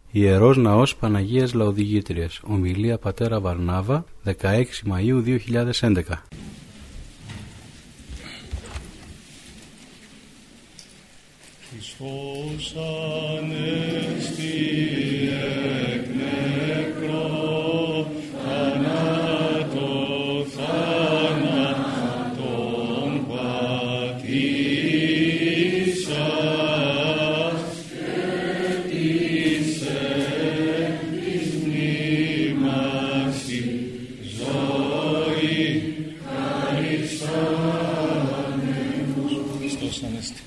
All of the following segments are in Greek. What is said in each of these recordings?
Ιερός Ναός Παναγίας Λαοδηγήτριας. Ομιλία πατέρα Βαρνάβα, 16 Μαΐου 2011. Χριστός ανέστη εκ νεκρών, θανάτων πατήσας και της εκ μνήμας η ζωή χαρισάνε. Χριστός ανέστη.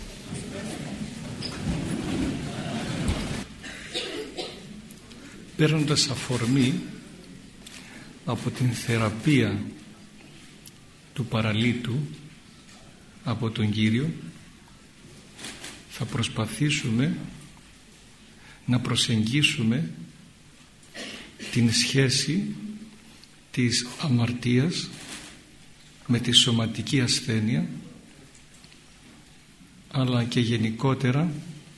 Παίρνοντας αφορμή από την θεραπεία του παραλίτου από τον Κύριο, θα προσπαθήσουμε να προσεγγίσουμε την σχέση της αμαρτίας με τη σωματική ασθένεια, αλλά και γενικότερα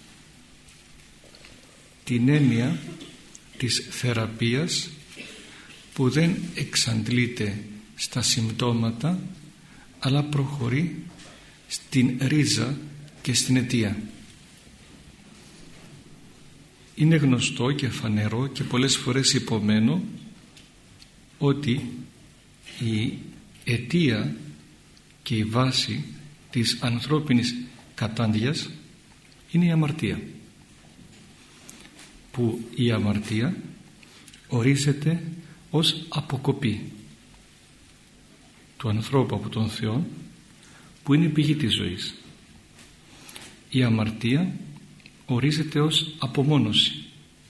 την έννοια της θεραπείας που δεν εξαντλείται στα συμπτώματα, αλλά προχωρεί στην ρίζα και στην αιτία. Είναι γνωστό και φανερό και πολλές φορές υπομένω ότι η αιτία και η βάση της ανθρώπινης κατάντιας είναι η αμαρτία, που η αμαρτία ορίζεται ως αποκοπή του ανθρώπου από τον Θεό, που είναι η πηγή της ζωής. Η αμαρτία ορίζεται ως απομόνωση,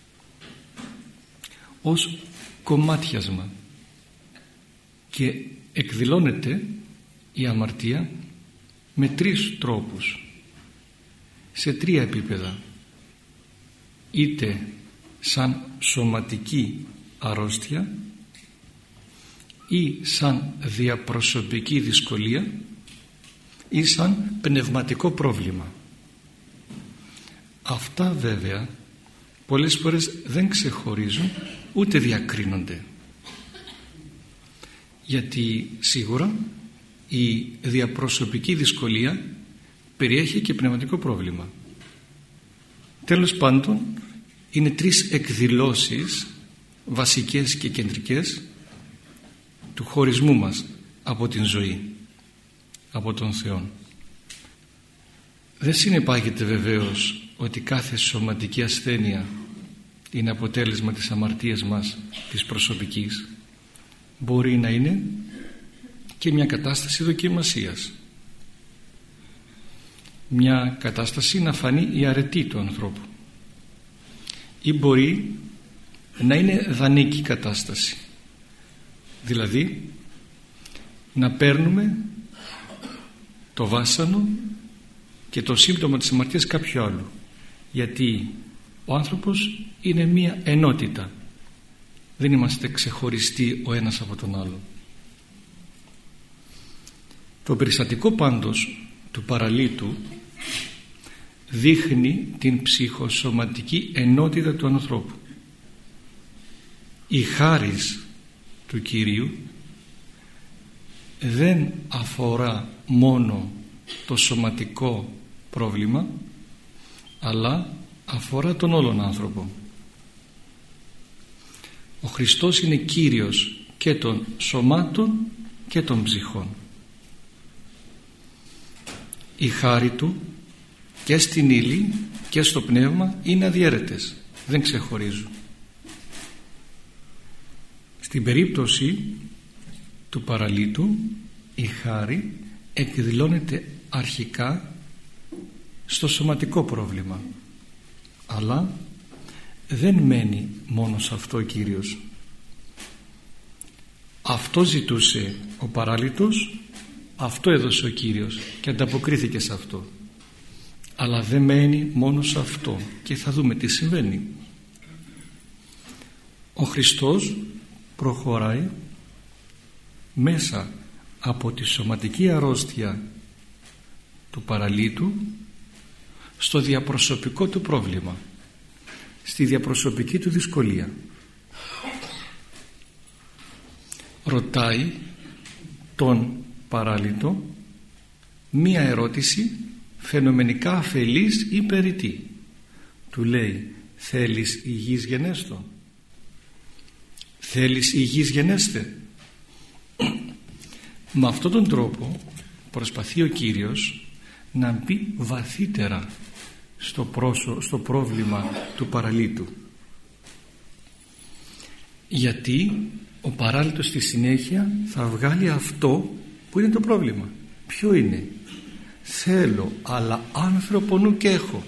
ως κομμάτιασμα, και εκδηλώνεται η αμαρτία με τρεις τρόπους, σε τρία επίπεδα: είτε σαν σωματική αρρώστια, ή σαν διαπροσωπική δυσκολία, ή σαν πνευματικό πρόβλημα. Αυτά βέβαια πολλές φορές δεν ξεχωρίζουν ούτε διακρίνονται, γιατί σίγουρα η διαπροσωπική δυσκολία περιέχει και πνευματικό πρόβλημα. Τέλος πάντων, είναι τρεις εκδηλώσεις βασικές και κεντρικές του χωρισμού μας από την ζωή, από τον Θεό. Δεν συνεπάγεται βεβαίως ότι κάθε σωματική ασθένεια είναι αποτέλεσμα της αμαρτίας μας της προσωπικής. Μπορεί να είναι και μια κατάσταση δοκιμασίας, μια κατάσταση να φανεί η αρετή του ανθρώπου, ή μπορεί να είναι δανεική κατάσταση, δηλαδή να παίρνουμε το βάσανο και το σύμπτωμα της αμαρτίας κάποιου άλλου, γιατί ο άνθρωπος είναι μία ενότητα, δεν είμαστε ξεχωριστοί ο ένας από τον άλλο. Το περιστατικό πάντως του παραλίτου δείχνει την ψυχοσωματική ενότητα του ανθρώπου. Η χάρις του Κυρίου δεν αφορά μόνο το σωματικό πρόβλημα, αλλά αφορά τον όλον άνθρωπο. Ο Χριστός είναι Κύριος και των σωμάτων και των ψυχών. Η χάρη Του και στην ύλη και στο πνεύμα είναι αδιαίρετες, δεν ξεχωρίζουν. Στην περίπτωση του παραλίτου, η χάρη εκδηλώνεται αρχικά στο σωματικό πρόβλημα, αλλά δεν μένει μόνο σε αυτό ο Κύριος. Αυτό ζητούσε ο παράλυτος, αυτό έδωσε ο Κύριος και ανταποκρίθηκε σε αυτό. Αλλά δεν μένει μόνο σε αυτό, και θα δούμε τι συμβαίνει. Ο Χριστός προχωράει μέσα από τη σωματική αρρώστια του παραλίτου στο διαπροσωπικό του πρόβλημα, στη διαπροσωπική του δυσκολία. Ρωτάει τον παράλυτο μία ερώτηση φαινομενικά αφελής ή περιττή. Του λέει: θέλεις υγιής γενέστο? Θέλεις υγιής γενέστε? Με αυτόν τον τρόπο προσπαθεί ο Κύριος να μπει βαθύτερα στο πρόβλημα του παραλύτου, γιατί ο παράλυτος στη συνέχεια θα βγάλει αυτό που είναι το πρόβλημα. Ποιο είναι? Θέλω, αλλά άνθρωπο νου κι έχω.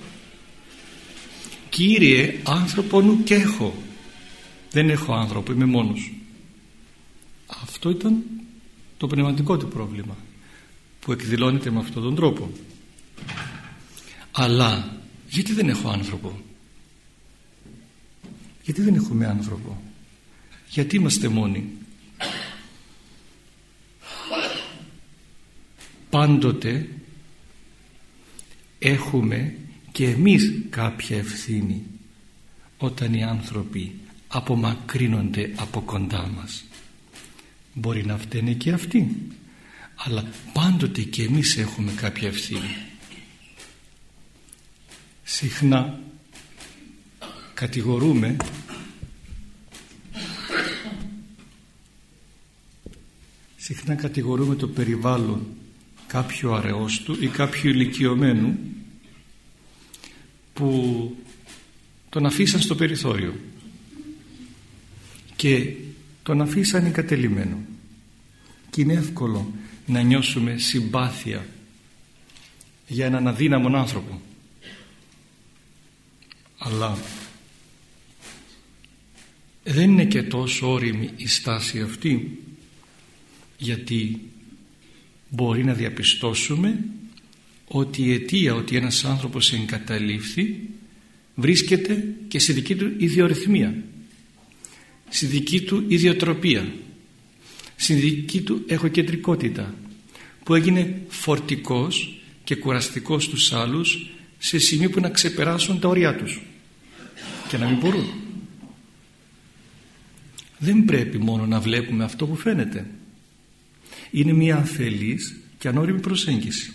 Κύριε, άνθρωπο νου κι έχω. Δεν έχω άνθρωπο, είμαι μόνος. Αυτό ήταν το πνευματικό του πρόβλημα, που εκδηλώνεται με αυτόν τον τρόπο. Αλλά γιατί δεν έχω άνθρωπο? Γιατί δεν έχουμε άνθρωπο? Γιατί είμαστε μόνοι? Πάντοτε έχουμε και εμείς κάποια ευθύνη όταν οι άνθρωποι απομακρύνονται από κοντά μας. Μπορεί να φταίνε και αυτοί, αλλά πάντοτε και εμείς έχουμε κάποια ευθύνη. Συχνά κατηγορούμε το περιβάλλον κάποιου αρεώστου ή κάποιου ηλικιωμένου που τον αφήσαν στο περιθώριο και τον αφήσαν εγκατελειμμένο, και είναι εύκολο να νιώσουμε συμπάθεια για έναν αδύναμον άνθρωπο. Αλλά δεν είναι και τόσο όριμη η στάση αυτή, γιατί μπορεί να διαπιστώσουμε ότι η αιτία ότι ένας άνθρωπος εγκαταλείφθη βρίσκεται και στη δική του ιδιορυθμία, στη δική του ιδιοτροπία, στη δική του εγωκεντρικότητα, που έγινε φορτικός και κουραστικός στους άλλους σε σημείο που να ξεπεράσουν τα όρια τους και να μην μπορούν. Δεν πρέπει μόνο να βλέπουμε αυτό που φαίνεται. Είναι μια αφελής και ανώριμη προσέγγιση.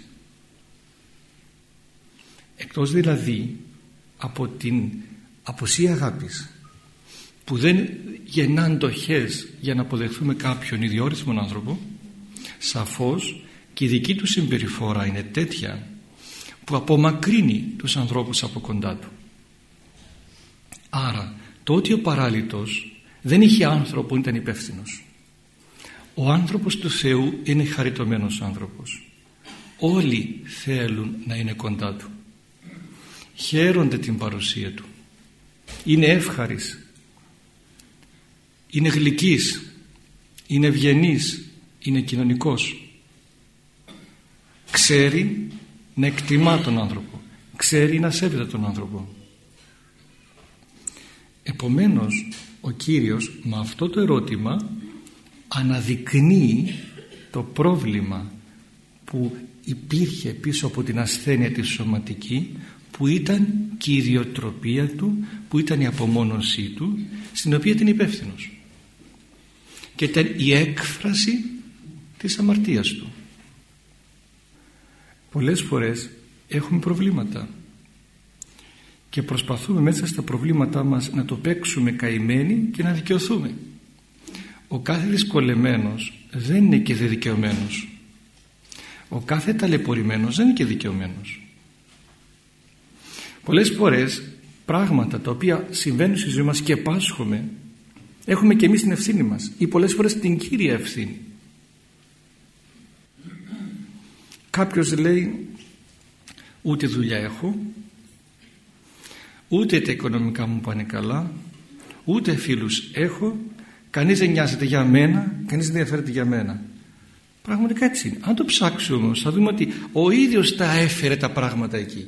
Εκτός δηλαδή από την απουσία αγάπης, που δεν γεννά αντοχές για να αποδεχθούμε κάποιον ιδιόρυθμον άνθρωπο, σαφώς και η δική του συμπεριφορά είναι τέτοια που απομακρύνει τους ανθρώπους από κοντά του. Άρα το ότι ο παράλυτος δεν είχε άνθρωπο που ήταν υπεύθυνος. Ο άνθρωπος του Θεού είναι χαριτωμένος άνθρωπος. Όλοι θέλουν να είναι κοντά του. Χαίρονται την παρουσία του. Είναι εύχαρης. Είναι γλυκής. Είναι ευγενής. Είναι κοινωνικός. Ξέρει να εκτιμά τον άνθρωπο. Ξέρει να σέβεται τον άνθρωπο. Επομένως ο Κύριος με αυτό το ερώτημα αναδεικνύει το πρόβλημα που υπήρχε πίσω από την ασθένεια τη σωματική, που ήταν και η ιδιοτροπία του, που ήταν η απομόνωσή του, στην οποία ήταν υπεύθυνος, και ήταν η έκφραση της αμαρτίας του. Πολλές φορές έχουμε προβλήματα και προσπαθούμε μέσα στα προβλήματά μας να το παίξουμε καημένοι και να δικαιωθούμε. Ο κάθε δυσκολεμένος δεν είναι και δικαιωμένος. Ο κάθε ταλαιπωρημένος δεν είναι και δικαιωμένος. Πολλές φορές πράγματα τα οποία συμβαίνουν στη ζωή μας και πάσχουμε, έχουμε και εμείς την ευθύνη μας, ή πολλές φορές την κύρια ευθύνη. Κάποιος λέει: ούτε δουλειά έχω, ούτε τα οικονομικά μου πάνε καλά, ούτε φίλους έχω, κανείς δεν νοιάζεται για μένα, κανείς δεν ενδιαφέρεται για μένα. Πραγματικά έτσι είναι. Αν το ψάξουμε όμως, θα δούμε ότι ο ίδιος τα έφερε τα πράγματα εκεί.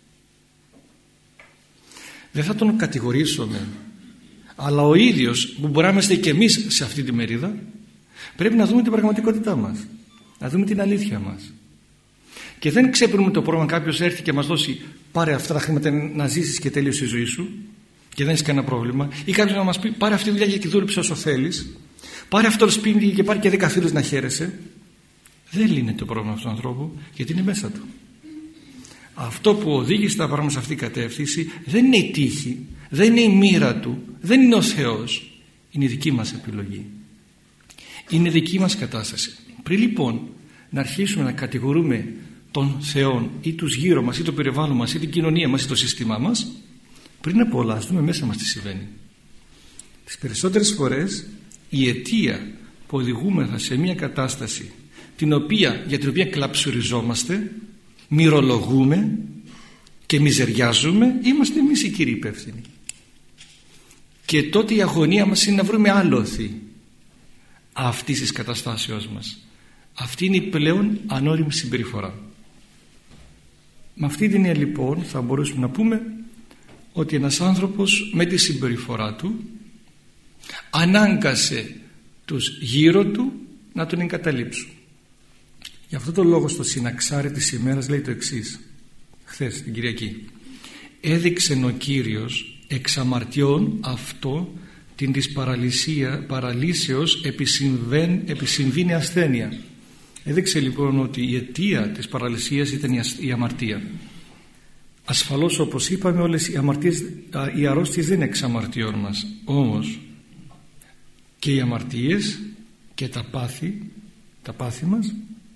Δεν θα τον κατηγορήσουμε, αλλά ο ίδιος, που μπορεί να είμαστε και εμείς σε αυτή τη μερίδα, πρέπει να δούμε την πραγματικότητά μας, να δούμε την αλήθεια μας. Και δεν ξεπερνούμε το πρόβλημα. Κάποιος έρθει και μας δώσει: πάρε αυτά τα χρήματα να ζήσεις και τέλειωσε η ζωή σου, και δεν έχει κανένα πρόβλημα, ή κάποιος να μας πει πάρε αυτή τη δουλειά και δούλεψε όσο θέλεις, πάρε αυτό το σπίτι και πάρε και 10 φίλους να χαίρεσαι, δεν λύνεται το πρόβλημα αυτού του ανθρώπου, γιατί είναι μέσα του. Αυτό που οδήγησε τα πράγματα σε αυτή την κατεύθυνση δεν είναι η τύχη, δεν είναι η μοίρα του, δεν είναι ο Θεός, είναι η δική μας επιλογή, είναι δική μας κατάσταση. Πριν λοιπόν να αρχίσουμε να κατηγορούμε τον Θεό ή τους γύρω μας ή το περιβάλλον μας ή την κοινωνία μας ή το σύστημά μας, πριν από όλα ας δούμε μέσα μας τι συμβαίνει. Τις περισσότερες φορές η αιτία που οδηγούμεθα σε μια κατάσταση για την οποία κλαψουριζόμαστε, μυρολογούμε και μιζεριάζουμε, είμαστε εμείς οι κύριοι υπεύθυνοι. Και τότε η αγωνία μας είναι να βρούμε άλοθη αυτής της καταστάσεως μας. Αυτή είναι η πλέον ανώριμη συμπεριφορά. Με αυτή την έννοια λοιπόν θα μπορούσαμε να πούμε ότι ένας άνθρωπος με τη συμπεριφορά του ανάγκασε τους γύρω του να τον εγκαταλείψουν. Γι' αυτό το λόγο στο συναξάρι της ημέρας λέει το εξής, χθες την Κυριακή: έδειξε ο Κύριος εξ αμαρτιών αυτό την της παραλύσεως επισυμβήνει ασθένεια. Έδειξε λοιπόν ότι η αιτία της παραλυσίας ήταν η αμαρτία. Ασφαλώς, όπως είπαμε, όλες οι αρρώστιες δεν είναι εξ αμαρτιών μας, όμως και οι αμαρτίες και τα πάθη μας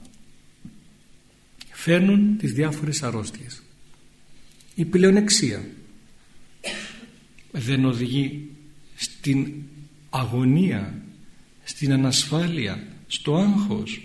φέρνουν τις διάφορες αρρώστιες. Η πλεονεξία δεν οδηγεί στην αγωνία, στην ανασφάλεια, στο άγχος.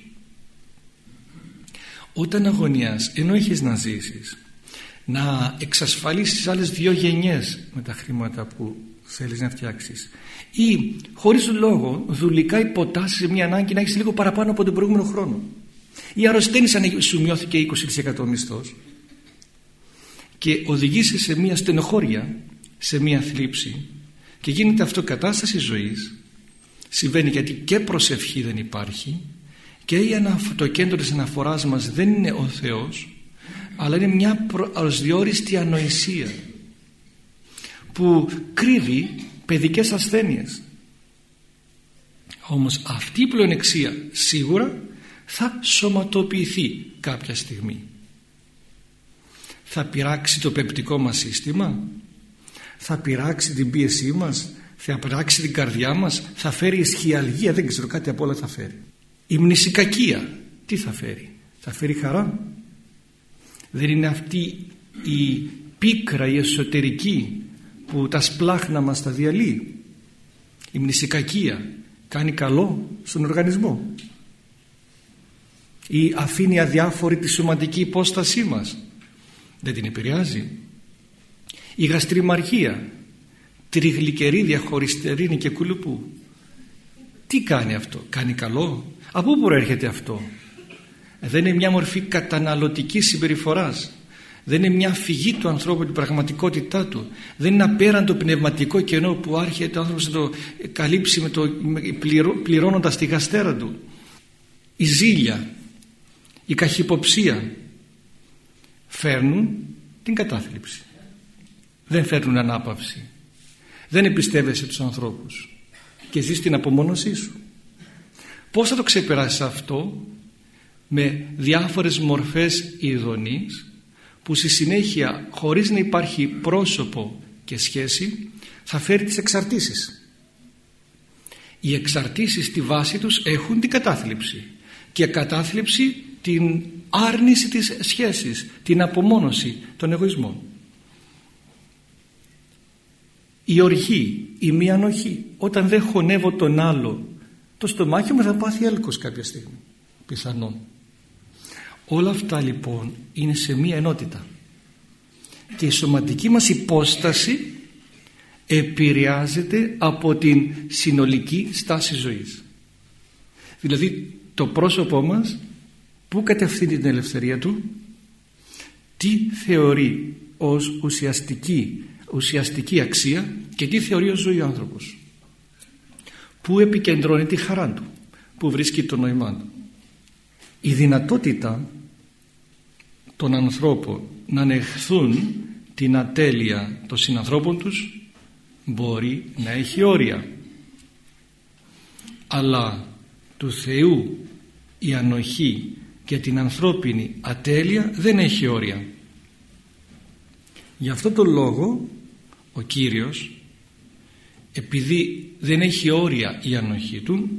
Όταν αγωνιάς, ενώ έχεις να ζήσεις, να εξασφαλίσεις άλλες 2 γενιές με τα χρήματα που θέλεις να φτιάξεις, ή χωρίς λόγο δουλικά υποτάσσεις σε μια ανάγκη να έχεις λίγο παραπάνω από τον προηγούμενο χρόνο, ή αρρωσταίνεις αν σου μειώθηκε 20% μισθός, και οδηγείσαι σε μια στενοχώρια, σε μια θλίψη, και γίνεται αυτό κατάσταση ζωής. Συμβαίνει γιατί και προσευχή δεν υπάρχει, και το κέντρο της αναφοράς μας δεν είναι ο Θεός, αλλά είναι μια προσδιόριστη ανοησία που κρύβει παιδικές ασθένειες. Όμως αυτή η πλεονεξία σίγουρα θα σωματοποιηθεί κάποια στιγμή. Θα πειράξει το πεπτικό μας σύστημα, θα πειράξει την πίεσή μας, θα πειράξει την καρδιά μας, θα φέρει ισχυαλγία, δεν ξέρω, κάτι από όλα θα φέρει. Η μνησικακία τι θα φέρει? Θα φέρει χαρά? Δεν είναι αυτή η πίκρα, η εσωτερική που τα σπλάχνα μας τα διαλύει? Η μνησικακία κάνει καλό στον οργανισμό ή αφήνει αδιάφορη τη σωματική υπόστασή μας? Δεν την επηρεάζει? Η γαστριμαργία, τριγλικερίδια, χωριστερίνη και κουλουπού, τι κάνει αυτό? Κάνει καλό? Από πού προέρχεται αυτό? Δεν είναι μια μορφή καταναλωτικής συμπεριφοράς? Δεν είναι μια φυγή του ανθρώπου την πραγματικότητά του? Δεν είναι απέραντο πνευματικό κενό που άρχεται ο άνθρωπος να το καλύψει πληρώνοντας τη γαστέρα του? Η ζήλια, η καχυποψία φέρνουν την κατάθλιψη, δεν φέρνουν ανάπαυση. Δεν εμπιστεύεσαι τους ανθρώπους και ζεις την απομόνωσή σου. Πώς θα το ξεπεράσεις αυτό? Με διάφορες μορφές ειδονής που στη συνέχεια, χωρίς να υπάρχει πρόσωπο και σχέση, θα φέρει τις εξαρτήσεις. Οι εξαρτήσεις στη βάση τους έχουν την κατάθλιψη, και κατάθλιψη την άρνηση της σχέσης, την απομόνωση, τον εγωισμό. Η οργή, η μη ανοχή. Όταν δεν χωνεύω τον άλλο, το στομάχι μου θα πάθει έλκος κάποια στιγμή, πιθανόν. Όλα αυτά λοιπόν είναι σε μία ενότητα, και η σωματική μας υπόσταση επηρεάζεται από την συνολική στάση ζωής. Δηλαδή το πρόσωπό μας που κατευθύνει την ελευθερία του, τι θεωρεί ως ουσιαστική αξία και τι θεωρεί ως ζωή ο άνθρωπος, που επικεντρώνει τη χαρά του, που βρίσκει το νόημά του. Η δυνατότητα των ανθρώπων να ανεχθούν την ατέλεια των συνανθρώπων τους μπορεί να έχει όρια, αλλά του Θεού η ανοχή και την ανθρώπινη ατέλεια δεν έχει όρια. Γι' αυτό τον λόγο ο Κύριος, επειδή δεν έχει όρια η ανοχή του,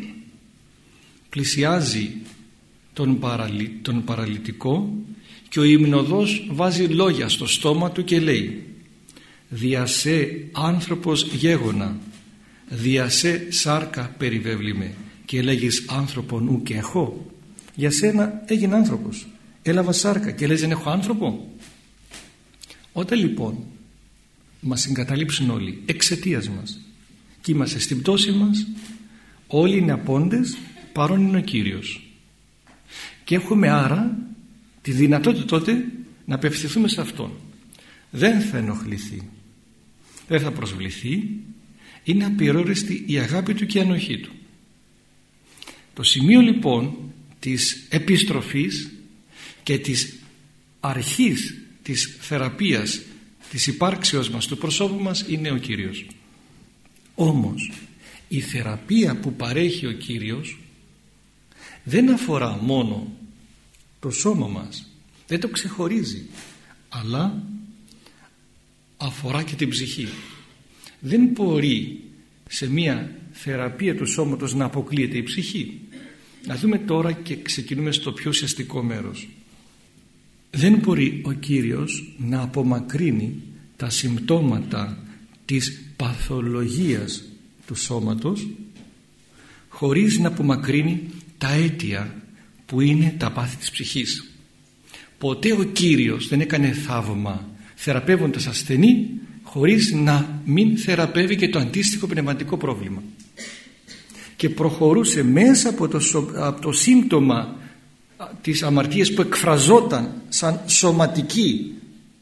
πλησιάζει τον παραλυτικό και ο υμνοδός βάζει λόγια στο στόμα του και λέει: «Δια σε άνθρωπος γέγονα, δια σε σάρκα περιβέβλημε και λέγεις άνθρωπον ου και έχω». Για σένα έγινε άνθρωπος, έλαβα σάρκα και λες δεν έχω άνθρωπο. Όταν λοιπόν μας εγκαταλείψουν όλοι εξαιτίας μας και είμαστε στην πτώση μας, όλοι είναι απόντες, παρόν είναι ο Κύριος, και έχουμε άρα τη δυνατότητα τότε να απευθυνθούμε σε Αυτόν. Δεν θα ενοχληθεί, δεν θα προσβληθεί, είναι απειροόριστη η αγάπη Του και η ανοχή Του. Το σημείο λοιπόν της επιστροφής και της αρχής της θεραπείας της υπάρξεως μας, του προσώπου μας, είναι ο Κύριος. Όμως η θεραπεία που παρέχει ο Κύριος δεν αφορά μόνο το σώμα μας, δεν το ξεχωρίζει, αλλά αφορά και την ψυχή. Δεν μπορεί σε μια θεραπεία του σώματος να αποκλείεται η ψυχή. Να δούμε τώρα και ξεκινούμε στο πιο ουσιαστικό μέρος. Δεν μπορεί ο Κύριος να απομακρύνει τα συμπτώματα της παθολογίας του σώματος χωρίς να απομακρύνει τα αίτια που είναι τα πάθη της ψυχής. Ποτέ ο Κύριος δεν έκανε θαύμα θεραπεύοντας ασθενή χωρίς να μην θεραπεύει και το αντίστοιχο πνευματικό πρόβλημα, και προχωρούσε μέσα από το σύμπτωμα της αμαρτίας που εκφραζόταν σαν σωματική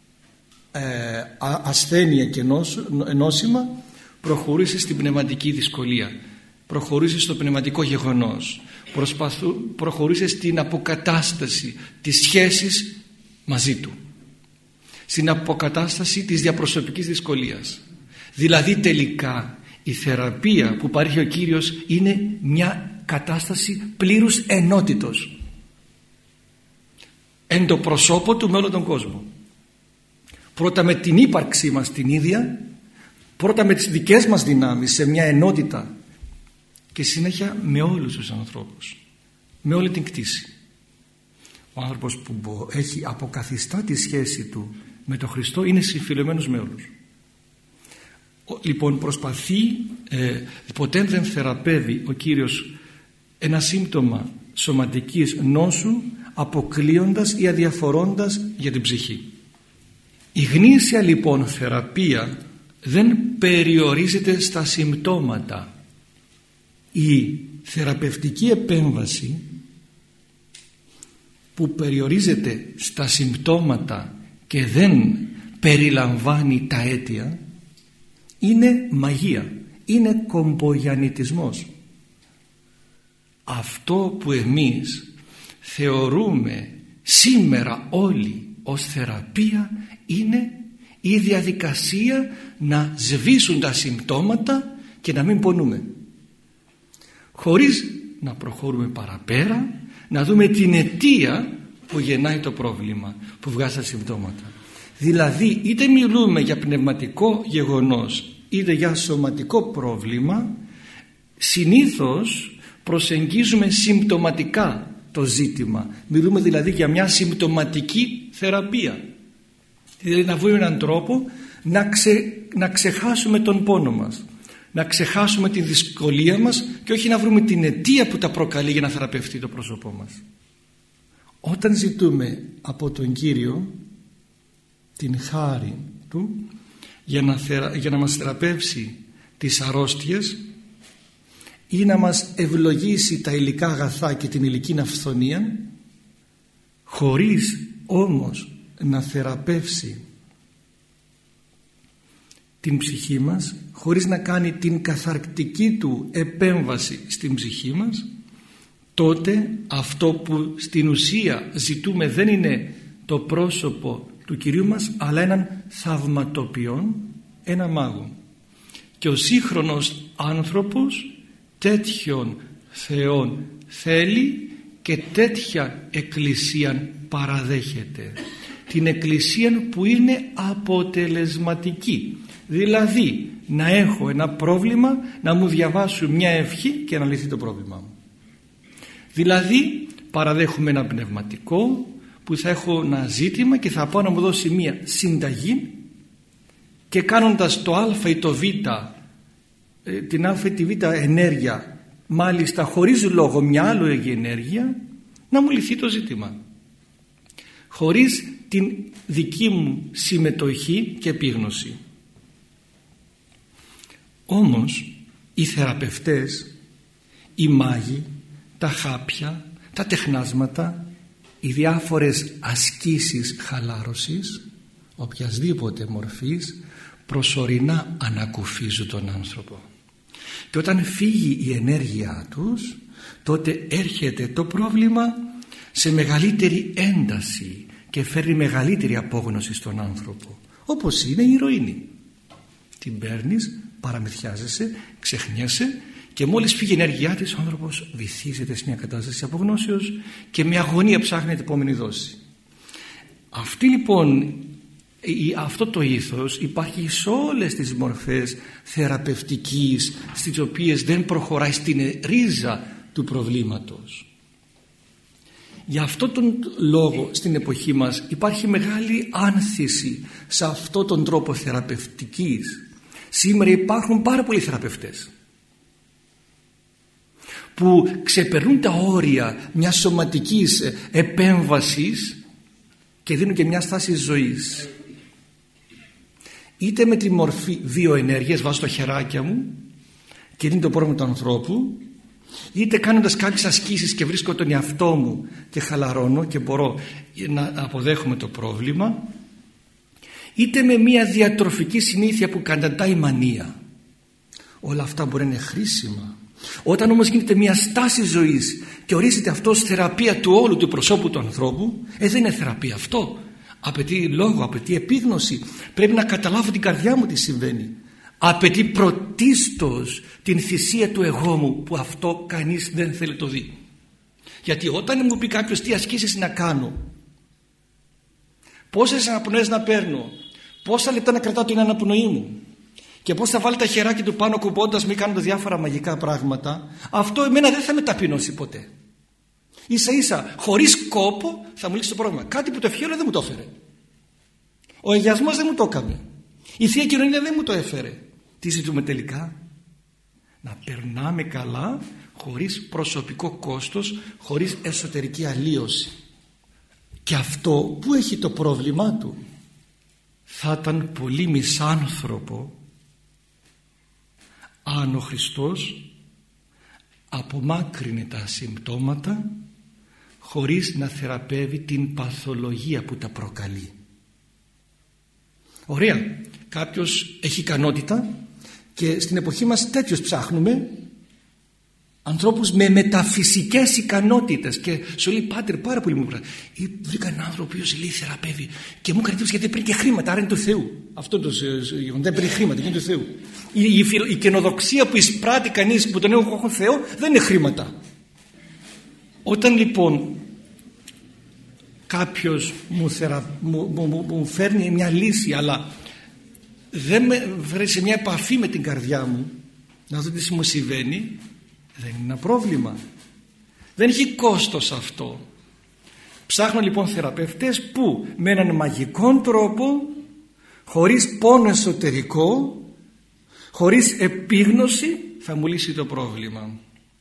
ασθένεια και νόσημα, προχωρούσε στην πνευματική δυσκολία, προχωρούσε στο πνευματικό γεγονός, προχωρούσε στην αποκατάσταση της σχέσης μαζί Του, στην αποκατάσταση της διαπροσωπικής δυσκολίας. Δηλαδή τελικά η θεραπεία που παρέχει ο Κύριος είναι μια κατάσταση πλήρους ενότητος εν το προσώπο Του με όλο τον κόσμο. Πρώτα με την ύπαρξή μας την ίδια, πρώτα με τις δικές μας δυνάμεις σε μια ενότητα, και συνέχεια με όλους τους ανθρώπους, με όλη την κτήση. Ο άνθρωπος που έχει αποκαθιστά τη σχέση του με τον Χριστό είναι συμφιλωμένος με όλους. Λοιπόν, προσπαθεί, ποτέ δεν θεραπεύει ο Κύριος ένα σύμπτωμα σωματικής νόσου αποκλείοντας ή αδιαφορώντας για την ψυχή. Η γνήσια λοιπόν θεραπεία δεν περιορίζεται στα συμπτώματα. Η θεραπευτική επέμβαση που περιορίζεται στα συμπτώματα και δεν περιλαμβάνει τα αίτια είναι μαγεία, είναι κομπογιαννιτισμός. Αυτό που εμείς θεωρούμε σήμερα όλοι ως θεραπεία είναι η διαδικασία να σβήσουν τα συμπτώματα και να μην πονούμε, χωρίς να προχωρούμε παραπέρα, να δούμε την αιτία που γεννάει το πρόβλημα, που βγάζει τα συμπτώματα. Δηλαδή είτε μιλούμε για πνευματικό γεγονός είτε για σωματικό πρόβλημα, συνήθως προσεγγίζουμε συμπτωματικά το ζήτημα. Μιλούμε δηλαδή για μια συμπτωματική θεραπεία, δηλαδή να βρούμε έναν τρόπο να ξεχάσουμε τον πόνο μας, να ξεχάσουμε τη δυσκολία μας και όχι να βρούμε την αιτία που τα προκαλεί για να θεραπευτεί το πρόσωπό μας. Όταν ζητούμε από τον Κύριο την χάρη Του για να μας θεραπεύσει τις αρρώστιες ή να μας ευλογήσει τα υλικά αγαθά και την υλική αυθονία, χωρίς όμως να θεραπεύσει την ψυχή μας, χωρίς να κάνει την καθαρκτική Του επέμβαση στην ψυχή μας, τότε αυτό που στην ουσία ζητούμε δεν είναι το πρόσωπο του Κυρίου μας, αλλά έναν θαυματοποιόν, ένα μάγο. Και ο σύγχρονος άνθρωπος τέτοιον Θεόν θέλει και τέτοια εκκλησία παραδέχεται. Την εκκλησία που είναι αποτελεσματική. Δηλαδή να έχω ένα πρόβλημα, να μου διαβάσουν μια ευχή και να λυθεί το πρόβλημά μου. Δηλαδή παραδέχομαι ένα πνευματικό που θα έχω ένα ζήτημα και θα πάω να μου δώσει μια συνταγή και κάνοντας το α ή το β, την α ή τη β ενέργεια, μάλιστα χωρίς λόγο μια άλλη ενέργεια, να μου λυθεί το ζήτημα. Χωρίς την δική μου συμμετοχή και επίγνωση. Όμως οι θεραπευτές, οι μάγοι, τα χάπια, τα τεχνάσματα, οι διάφορες ασκήσεις χαλάρωσης οποιασδήποτε μορφής προσωρινά ανακουφίζουν τον άνθρωπο. Και όταν φύγει η ενέργειά τους, τότε έρχεται το πρόβλημα σε μεγαλύτερη ένταση και φέρνει μεγαλύτερη απόγνωση στον άνθρωπο, όπως είναι η ηρωίνη. Την παίρνεις, παραμυθιάζεσαι, ξεχνιέσαι και μόλις φύγει η ενέργειά της, ο άνθρωπος βυθίζεται σε μια κατάσταση απογνώσεως και με αγωνία ψάχνει την επόμενη δόση. Αυτή λοιπόν, αυτό το ήθος υπάρχει σε όλες τις μορφές θεραπευτικής, στις οποίες δεν προχωράει στην ρίζα του προβλήματος. Για αυτόν τον λόγο στην εποχή μας υπάρχει μεγάλη άνθηση σε αυτόν τον τρόπο θεραπευτικής. Σήμερα υπάρχουν πάρα πολλοί θεραπευτές που ξεπερνούν τα όρια μιας σωματικής επέμβασης και δίνουν και μια στάση ζωής. Είτε με τη μορφή βιοενέργειας, βάζω τα χεράκια μου και δίνει το πρόβλημα του ανθρώπου, είτε κάνοντας κάποιες ασκήσεις και βρίσκω τον εαυτό μου και χαλαρώνω και μπορώ να αποδέχομαι το πρόβλημα, είτε με μια διατροφική συνήθεια που καταντάει μανία. Όλα αυτά μπορεί να είναι χρήσιμα. Όταν όμως γίνεται μια στάση ζωής και ορίζεται αυτό ως θεραπεία του όλου του προσώπου του ανθρώπου, δεν είναι θεραπεία αυτό. Απαιτεί λόγο, απαιτεί επίγνωση. Πρέπει να καταλάβω την καρδιά μου τι συμβαίνει. Απαιτεί πρωτίστως την θυσία του εγώ μου, που αυτό κανείς δεν θέλει το δει. Γιατί όταν μου πει κάποιος τι ασκήσεις να κάνω, πόσες αναπνοές να παίρνω, πόσα λεπτά να κρατάω την αναπνοή μου και πώς θα βάλει τα χεράκια του πάνω κουμπώντας με κάνοντας διάφορα μαγικά πράγματα, αυτό εμένα δεν θα με ταπεινώσει ποτέ. Ίσα ίσα χωρίς κόπο θα μου λύσει το πρόβλημα. Κάτι που το ευχαίρω δεν μου το έφερε. Ο αγιασμός δεν μου το έκανε. Η Θεία Κοινωνία δεν μου το έφερε. Τι ζητούμε τελικά? Να περνάμε καλά, χωρίς προσωπικό κόστος, χωρίς εσωτερική αλλίωση. Και αυτό που έχει το πρόβλημά του, θα ήταν πολύ μισάνθρωπο αν ο Χριστός απομάκρυνε τα συμπτώματα χωρίς να θεραπεύει την παθολογία που τα προκαλεί. Ωραία, κάποιος έχει ικανότητα και στην εποχή μας τέτοιους ψάχνουμε, ανθρώπους με μεταφυσικές ικανότητες, και σου λέει πάτερ πάρα πολύ μου πράγμα. Βρήκα έναν άνθρωπο που λέει θεραπεύει και μου έκανε εντύπωση γιατί παίρνει και χρήματα, άρα είναι του Θεού. Αυτό το δεν παίρνει χρήματα, είναι του Θεού. Η καινοδοξία που εισπράττει κανείς που τον έχω Θεό δεν είναι χρήματα. Όταν λοιπόν κάποιος μου φέρνει μια λύση, αλλά δεν με βρει σε μια επαφή με την καρδιά μου να δω τι μου συμβαίνει, δεν είναι ένα πρόβλημα. Δεν έχει κόστος αυτό. Ψάχνω λοιπόν θεραπευτές που με έναν μαγικό τρόπο, χωρίς πόνο εσωτερικό, χωρίς επίγνωση, θα μου λύσει το πρόβλημα.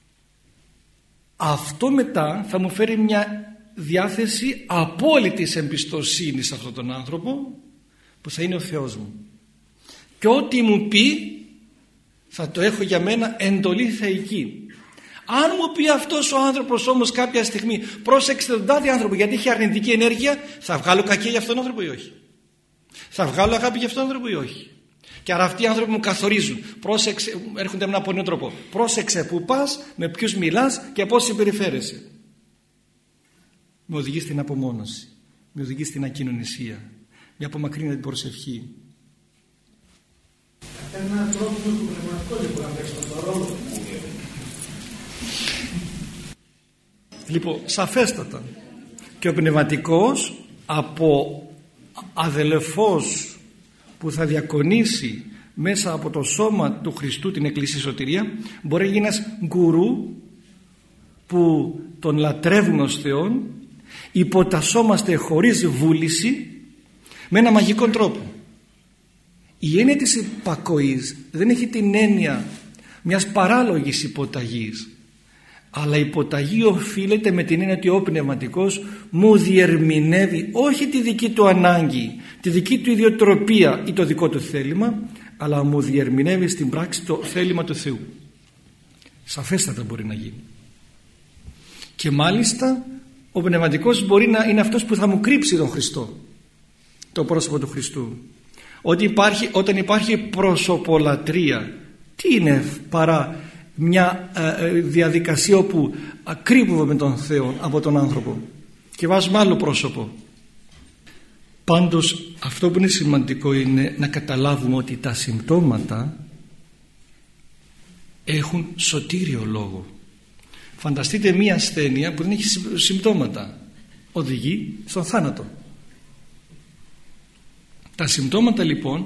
Αυτό μετά θα μου φέρει μια διάθεση απόλυτης εμπιστοσύνης σε αυτόν τον άνθρωπο που θα είναι ο Θεός μου. Και ό,τι μου πει θα το έχω για μένα εντολή θεϊκή. Αν μου πει αυτός ο άνθρωπος όμως κάποια στιγμή, πρόσεξε τον τάδε άνθρωπο γιατί έχει αρνητική ενέργεια, θα βγάλω κακία για αυτόν τον άνθρωπο ή όχι? Θα βγάλω αγάπη για αυτόν τον άνθρωπο ή όχι? Και άρα αυτοί οι άνθρωποι μου καθορίζουν. Πρόσεξε, έρχονται με ένα πολύ τρόπο. Πρόσεξε που πας, με ποιους μιλάς και πώς συμπεριφέρεσαι. Με οδηγεί στην απομόνωση, με οδηγεί στην ακοινωνισία, με απομακρύνει την προσευχή. Κατά έναν τρόπο Λοιπόν, σαφέστατα. Και ο πνευματικός από αδελφός που θα διακονήσει μέσα από το σώμα του Χριστού την Εκκλησία Σωτηρία μπορεί να γίνει ένας γκουρού που τον λατρεύουμε ως Θεόν, υποτασσόμαστε χωρίς βούληση με ένα μαγικό τρόπο. Η έννοια της υπακοής δεν έχει την έννοια μιας παράλογης υποταγής, αλλά η υποταγή οφείλεται με την έννοια ότι ο πνευματικός μου διερμηνεύει όχι τη δική του ανάγκη, τη δική του ιδιοτροπία ή το δικό του θέλημα, αλλά μου διερμηνεύει στην πράξη το θέλημα του Θεού. Σαφέστατα μπορεί να γίνει. Και μάλιστα ο πνευματικός μπορεί να είναι αυτός που θα μου κρύψει τον Χριστό, το πρόσωπο του Χριστού. Όταν υπάρχει προσωπολατρεία, τι είναι παρά μια διαδικασία όπου κρύβουμε τον Θεό από τον άνθρωπο και βάζουμε άλλο πρόσωπο. Πάντως αυτό που είναι σημαντικό είναι να καταλάβουμε ότι τα συμπτώματα έχουν σωτήριο λόγο. Φανταστείτε μία ασθένεια που δεν έχει συμπτώματα, οδηγεί στον θάνατο. Τα συμπτώματα λοιπόν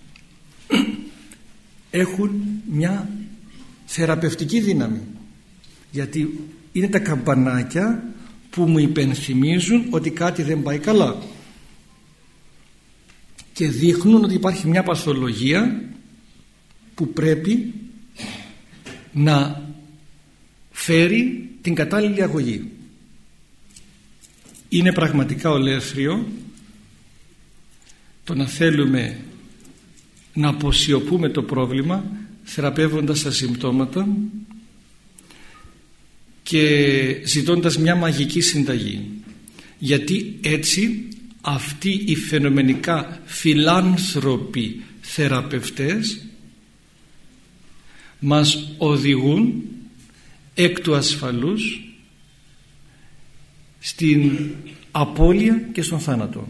έχουν μια θεραπευτική δύναμη, γιατί είναι τα καμπανάκια που μου υπενθυμίζουν ότι κάτι δεν πάει καλά και δείχνουν ότι υπάρχει μια παθολογία που πρέπει να φέρει την κατάλληλη αγωγή. Είναι πραγματικά ολέθριο το να θέλουμε να αποσιωπούμε το πρόβλημα θεραπεύοντας τα συμπτώματα και ζητώντας μια μαγική συνταγή, γιατί έτσι αυτοί οι φαινομενικά φιλάνθρωποι θεραπευτές μας οδηγούν εκ του ασφαλούς στην απώλεια και στον θάνατο.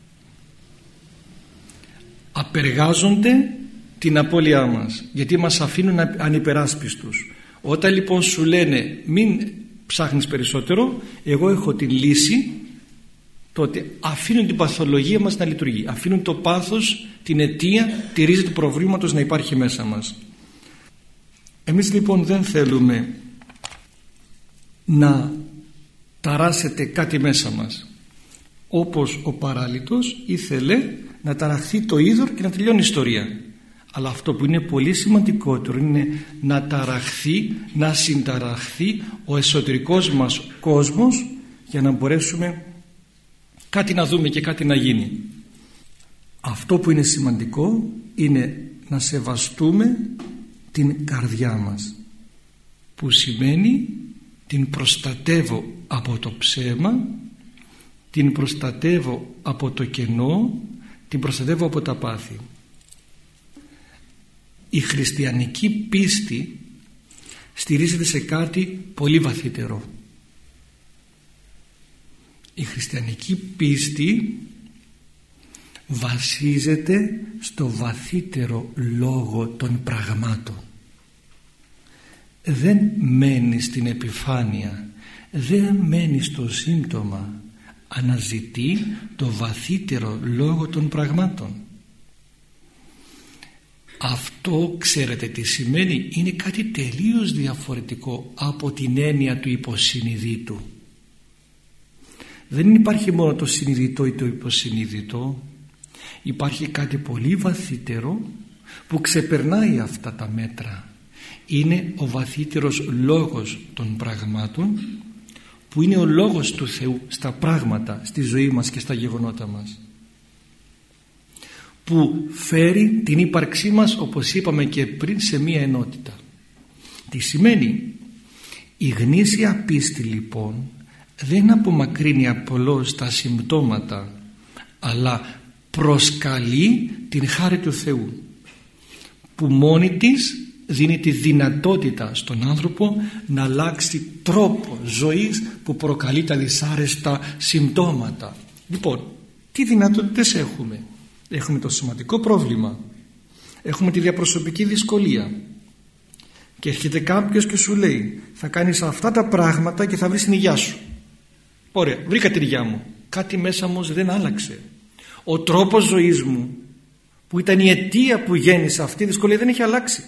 Απεργάζονται την απώλειά μας, γιατί μας αφήνουν ανυπεράσπιστους. Όταν λοιπόν σου λένε μην ψάχνεις περισσότερο, εγώ έχω την λύση, τότε αφήνουν την παθολογία μας να λειτουργεί, αφήνουν το πάθος, την αιτία, τη ρίζα του προβλήματος να υπάρχει μέσα μας. Εμείς λοιπόν δεν θέλουμε να ταράσετε κάτι μέσα μας, όπως ο παράλυτος ήθελε να ταραχθεί το είδωρ και να τελειώνει η ιστορία. Αλλά αυτό που είναι πολύ σημαντικότερο είναι να ταραχθεί, να συνταραχθεί ο εσωτερικός μας κόσμος, για να μπορέσουμε κάτι να δούμε και κάτι να γίνει. Αυτό που είναι σημαντικό είναι να σεβαστούμε την καρδιά μας, που σημαίνει την προστατεύω από το ψέμα, την προστατεύω από το κενό, την προστατεύω από τα πάθη. Η χριστιανική πίστη στηρίζεται σε κάτι πολύ βαθύτερο. Η χριστιανική πίστη βασίζεται στο βαθύτερο λόγο των πραγμάτων. Δεν μένει στην επιφάνεια, δεν μένει στο σύμπτωμα, αναζητεί το βαθύτερο λόγο των πραγμάτων. Αυτό ξέρετε τι σημαίνει? Είναι κάτι τελείως διαφορετικό από την έννοια του υποσυνειδήτου. Δεν υπάρχει μόνο το συνειδητό ή το υποσυνειδητό, υπάρχει κάτι πολύ βαθύτερο που ξεπερνάει αυτά τα μέτρα. Είναι ο βαθύτερος λόγος των πραγμάτων, που είναι ο λόγος του Θεού στα πράγματα, στη ζωή μας και στα γεγονότα μας, που φέρει την ύπαρξή μας, όπως είπαμε και πριν, σε μία ενότητα. Τι σημαίνει? Η γνήσια πίστη λοιπόν δεν απομακρύνει απλώς τα συμπτώματα, αλλά προσκαλεί την χάρη του Θεού, που μόνη της δίνει τη δυνατότητα στον άνθρωπο να αλλάξει τρόπο ζωής που προκαλεί τα δυσάρεστα συμπτώματα. Λοιπόν, τι δυνατότητες έχουμε? Έχουμε το σωματικό πρόβλημα, έχουμε τη διαπροσωπική δυσκολία, Και έρχεται κάποιος και σου λέει θα κάνεις αυτά τα πράγματα και θα βρεις την υγειά σου. Ωραία, βρήκα την υγειά μου. Κάτι μέσα μου δεν άλλαξε. Ο τρόπος ζωής μου που ήταν η αιτία που γέννησε αυτή η δυσκολία δεν έχει αλλάξει.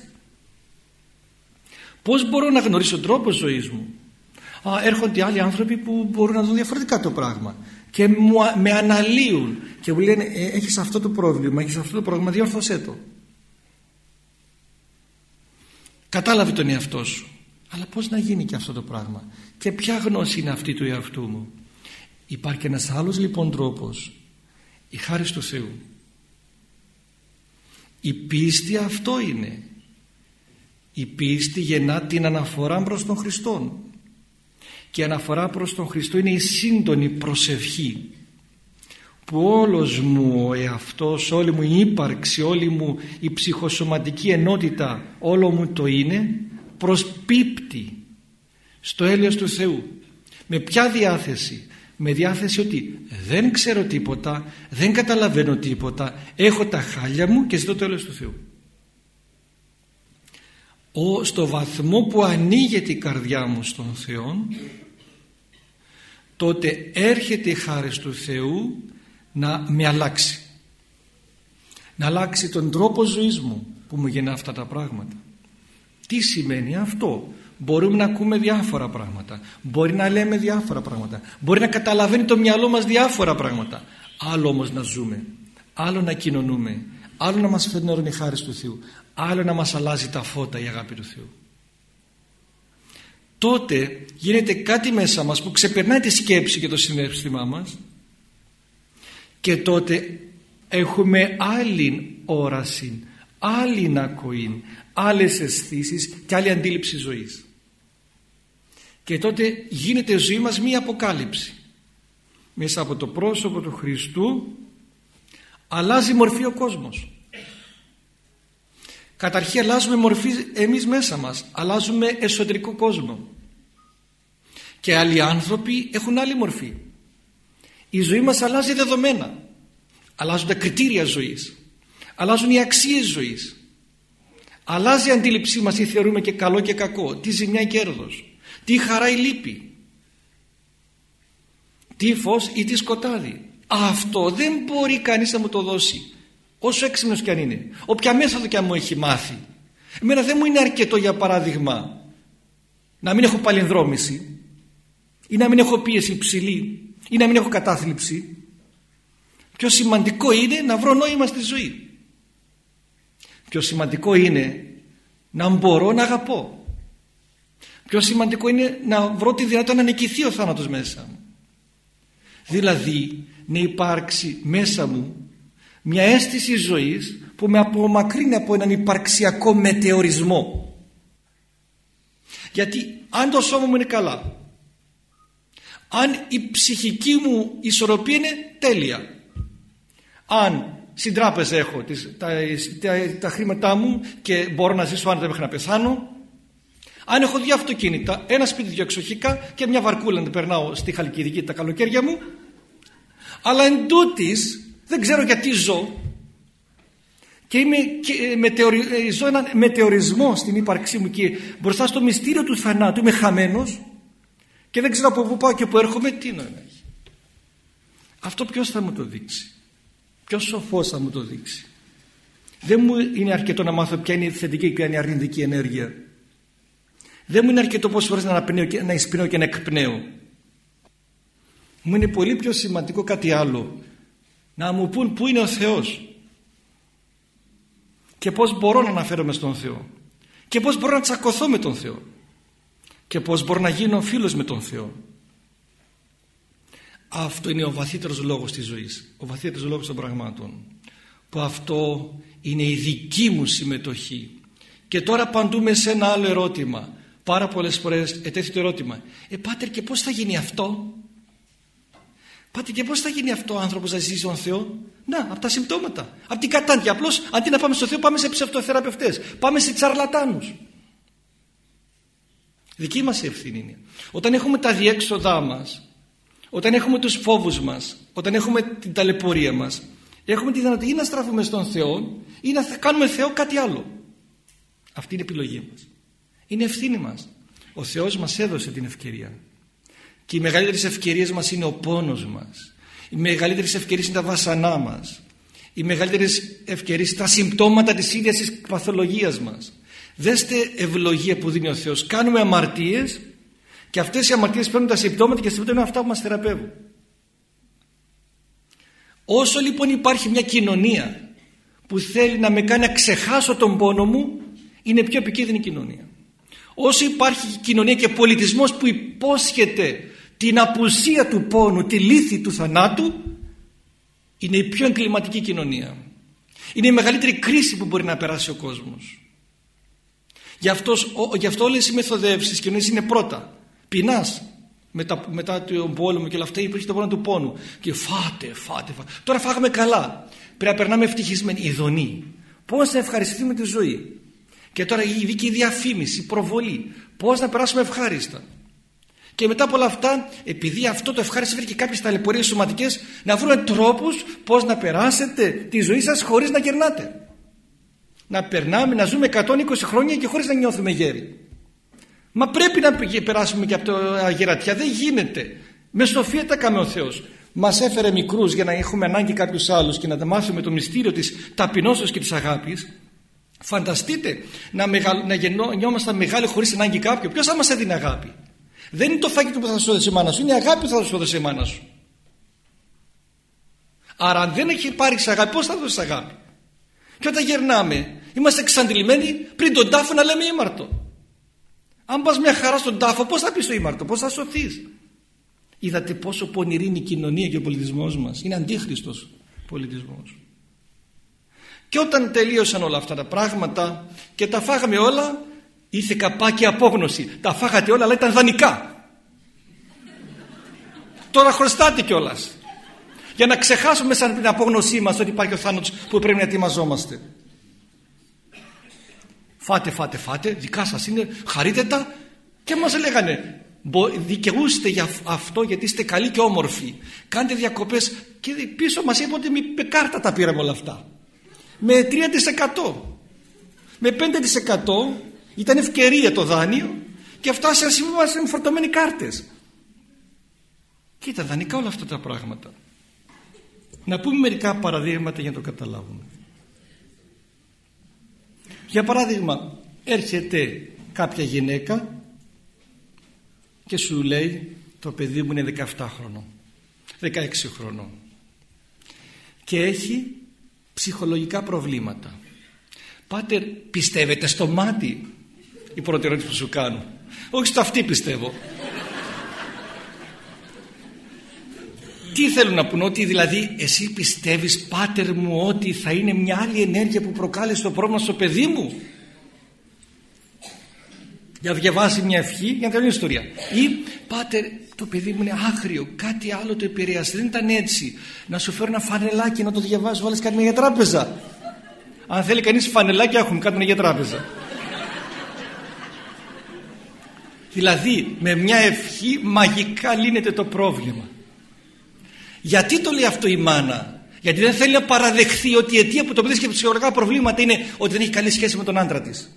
Πώς μπορώ να γνωρίσω τον τρόπο ζωής μου? Έρχονται άλλοι άνθρωποι που μπορούν να δουν διαφορετικά το πράγμα και με αναλύουν και μου λένε έχεις αυτό το πρόβλημα, διόρθωσέ το. Κατάλαβε τον εαυτό σου. Αλλά πώς να γίνει και αυτό το πράγμα? Και ποια γνώση είναι αυτή του εαυτού μου? Υπάρχει ένας άλλος λοιπόν τρόπος. Η χάρις του Θεού. Η πίστη αυτό είναι. Η πίστη γεννά την αναφορά προς τον Χριστό. Και η αναφορά προς τον Χριστό είναι η σύντονη προσευχή που όλος μου ο εαυτός, όλη μου η ύπαρξη, όλη μου η ψυχοσωματική ενότητα, όλο μου το είναι, προσπίπτει στο έλεος του Θεού. Με ποια διάθεση? Με διάθεση ότι δεν ξέρω τίποτα, δεν καταλαβαίνω τίποτα, έχω τα χάλια μου και ζητώ το έλεος του Θεού. Στο βαθμό που ανοίγεται η καρδιά μου στον Θεό, τότε έρχεται η χάρις του Θεού να με αλλάξει. Να αλλάξει τον τρόπο ζωής μου που μου γεννά αυτά τα πράγματα. Τι σημαίνει αυτό? Μπορούμε να ακούμε διάφορα πράγματα, μπορεί να λέμε διάφορα πράγματα, μπορεί να καταλαβαίνει το μυαλό μας διάφορα πράγματα. Άλλο όμως να ζούμε, άλλο να κοινωνούμε, άλλο να μας φέρνει η χάρις του Θεού, άλλο να μας αλλάζει τα φώτα η αγάπη του Θεού. Τότε γίνεται κάτι μέσα μας που ξεπερνάει τη σκέψη και το συναίσθημά μας και τότε έχουμε άλλη όραση, άλλη ακοή, άλλες αισθήσεις και άλλη αντίληψη ζωής. Και τότε γίνεται η ζωή μας μία αποκάλυψη. Μέσα από το πρόσωπο του Χριστού αλλάζει μορφή ο κόσμος. Καταρχήν αλλάζουμε μορφή εμείς μέσα μας, αλλάζουμε εσωτερικό κόσμο. Και άλλοι άνθρωποι έχουν άλλη μορφή. Η ζωή μας αλλάζει δεδομένα. Αλλάζουν τα κριτήρια ζωής. Αλλάζουν οι αξίες ζωής. Αλλάζει η αντίληψή μας, τι θεωρούμε και καλό και κακό, τι ζημιά ή κέρδος, τι χαρά ή λύπη, τι φως ή τι σκοτάδι. Αυτό δεν μπορεί κανείς να μου το δώσει, όσο έξυπνος κι αν είναι, όποια μέθοδο κι αν μου έχει μάθει. Εμένα δεν μου είναι αρκετό, για παράδειγμα, να μην έχω παλινδρόμηση ή να μην έχω πίεση υψηλή ή να μην έχω κατάθλιψη. Πιο σημαντικό είναι να βρω νόημα στη ζωή. Πιο σημαντικό είναι να μπορώ να αγαπώ. Πιο σημαντικό είναι να βρω τη δυνατότητα να νικηθεί ο θάνατος μέσα μου. Δηλαδή να υπάρξει μέσα μου μια αίσθηση ζωής που με απομακρύνει από έναν υπαρξιακό μετεωρισμό. Γιατί αν το σώμα μου είναι καλά, αν η ψυχική μου ισορροπία είναι τέλεια, αν στην τράπεζα έχω τα χρήματά μου και μπορώ να ζήσω άνετα μέχρι να πεθάνω, αν έχω δύο αυτοκίνητα, ένα σπίτι, δύο εξοχικά και μια βαρκούλα να περνάω στη Χαλκιδική τα καλοκαίρια μου, αλλά εν τούτης δεν ξέρω γιατί ζω και ζω έναν μετεωρισμό στην ύπαρξή μου και μπροστά στο μυστήριο του θανάτου είμαι χαμένος και δεν ξέρω από πού πάω και πού έρχομαι, τι νόημα έχει? Αυτό ποιος θα μου το δείξει? Ποιος σοφός θα μου το δείξει? Δεν μου είναι αρκετό να μάθω ποια είναι η θετική και ποια είναι η αρνητική ενέργεια. Δεν μου είναι αρκετό πόσες φορές να εισπνέω και να εκπνέω. Μου είναι πολύ πιο σημαντικό κάτι άλλο. Να μου πούν πού είναι ο Θεός και πώς μπορώ να αναφέρομαι στον Θεό και πώς μπορώ να τσακωθώ με τον Θεό και πώς μπορώ να γίνω φίλος με τον Θεό. Αυτό είναι ο βαθύτερος λόγος της ζωής, ο βαθύτερος λόγος των πραγμάτων, που αυτό είναι η δική μου συμμετοχή. Και τώρα απαντούμε σε ένα άλλο ερώτημα. Πάρα πολλές φορές ετέθη το ερώτημα, πάτερ, και πώς θα γίνει αυτό? Πάτερ, και πώς θα γίνει αυτό ο άνθρωπος να ζήσει τον Θεό? Να, από τα συμπτώματα, από την κατάντια. Απλώς αντί να πάμε στο Θεό πάμε σε ψευτοθεραπευτές, πάμε σε τσαρλατάνους. Δική μας ευθύνη είναι. Όταν έχουμε τα διέξοδά μας, όταν έχουμε τους φόβους μας, όταν έχουμε την ταλαιπωρία μας, έχουμε τη δυνατότητα ή να στραφούμε στον Θεό ή να κάνουμε Θεό κάτι άλλο. Αυτή είναι η επιλογή μας. Είναι ευθύνη μας. Ο Θεός μας έδωσε την ευκαιρία. Και οι μεγαλύτερες ευκαιρίες μας είναι ο πόνος μας. Οι μεγαλύτερες ευκαιρίες είναι τα βάσανά μας. Οι μεγαλύτερες ευκαιρίες είναι τα συμπτώματα της ίδιας της παθολογίας μας. Δέστε ευλογία που δίνει ο Θεός. Κάνουμε αμαρτίες και αυτές οι αμαρτίες παίρνουν τα συμπτώματα και συμπτώματα είναι αυτά που μας θεραπεύουν. Όσο λοιπόν υπάρχει μια κοινωνία που θέλει να με κάνει να ξεχάσω τον πόνο μου, είναι πιο επικίνδυνη κοινωνία. Όσο υπάρχει κοινωνία και πολιτισμός που υπόσχεται την απουσία του πόνου, τη λύθη του θανάτου, είναι η πιο εγκληματική κοινωνία. Είναι η μεγαλύτερη κρίση που μπορεί να περάσει ο κόσμος. Γι' αυτό όλες οι μεθοδεύσεις της κοινωνίας είναι πρώτα. Πεινάς μετά τον πόλεμο και όλα αυτά, υπήρχε το πόνο του πόνου. Και φάτε. Τώρα φάγαμε καλά. Πρέπει να περνάμε ευτυχισμένοι. Ειδονή. Πώς να ευχαριστούμε τη ζωή. Και τώρα βγήκε η διαφήμιση, η προβολή. Πώς να περάσουμε ευχάριστα. Και μετά από όλα αυτά, επειδή αυτό το ευχάριστο φέρει και κάποιες ταλαιπωρίες σωματικές, να βρούμε τρόπους πώς να περάσετε τη ζωή σας χωρίς να γερνάτε. Να περνάμε, να ζούμε 120 χρόνια και χωρίς να νιώθουμε γέροι. Μα πρέπει να περάσουμε και από το αγερατιά. Δεν γίνεται. Με σοφία τα κάνει ο Θεός. Μας έφερε μικρούς για να έχουμε ανάγκη κάποιους άλλους και να τα μάθουμε το μυστήριο της ταπεινώσεως και της αγάπης. Φανταστείτε να γεννιόμασταν μεγάλοι χωρίς ανάγκη κάποιου. Ποιος θα μας έδινε αγάπη? Δεν είναι το φάκι του που θα σου έδωσε η μάνα σου, είναι η αγάπη που θα σου έδωσε η μάνα σου. Άρα αν δεν έχει πάρεις αγάπη, πώς θα δώσεις αγάπη? Και όταν γερνάμε, είμαστε εξαντλημένοι πριν τον τάφο να λέμε ήμαρτο. Αν πας μια χαρά στον τάφο, πώς θα πεις το ήμαρτο, πώς θα σωθείς? Είδατε πόσο πονηρή είναι η κοινωνία και ο πολιτισμός μας. Είναι αντίχριστος πολιτισμός. Και όταν τελείωσαν όλα αυτά τα πράγματα και τα φάγαμε όλα, ήρθε καπάκι απόγνωση. Τα φάγατε όλα, αλλά ήταν δανεικά. Τώρα χρωστάτε κιόλας. Για να ξεχάσουμε σαν την απόγνωσή μας ότι υπάρχει ο θάνατος που πρέπει να ετοιμαζόμαστε. Φάτε, δικά σας είναι, χαρείτε τα. Και μας λέγανε, δικαιούστε για αυτό γιατί είστε καλοί και όμορφοι. Κάντε διακοπές. Και πίσω μας είπε ότι με κάρτα τα πήραμε όλα αυτά. Με 3%. Με 5% ήταν ευκαιρία το δάνειο και φτάσαμε σήμερα με φορτωμένοι κάρτες. Και ήταν δανεικά όλα αυτά τα πράγματα. Να πούμε μερικά παραδείγματα για να το καταλάβουμε. Για παράδειγμα, έρχεται κάποια γυναίκα και σου λέει, το παιδί μου είναι 17 χρονών, 16 χρονών και έχει ψυχολογικά προβλήματα. Πάτερ, πιστεύετε στο μάτι? Η πρώτη ερώτηση που σου κάνω. Όχι στο αυτή πιστεύω. Τι θέλουν να πούν? Ότι δηλαδή εσύ πιστεύεις, πάτερ μου, ότι θα είναι μια άλλη ενέργεια που προκάλεσε το πρόβλημα στο παιδί μου? Για να διαβάσει μια ευχή για να τελειώσει η ιστορία. Ή πάτερ, το παιδί μου είναι άγριο, κάτι άλλο το επηρέασε, δεν ήταν έτσι. Να σου φέρω ένα φανελάκι να το διαβάσει, βάλεις κάτι για τράπεζα. Αν θέλει κανείς φανελάκι, έχουμε κάτι για τράπεζα. Δηλαδή με μια ευχή μαγικά λύνεται το πρόβλημα. Γιατί το λέει αυτό η μάνα? Γιατί δεν θέλει να παραδεχθεί ότι η αιτία που το παιδί έχει ψυχολογικά προβλήματα είναι ότι δεν έχει καλή σχέση με τον άντρα της.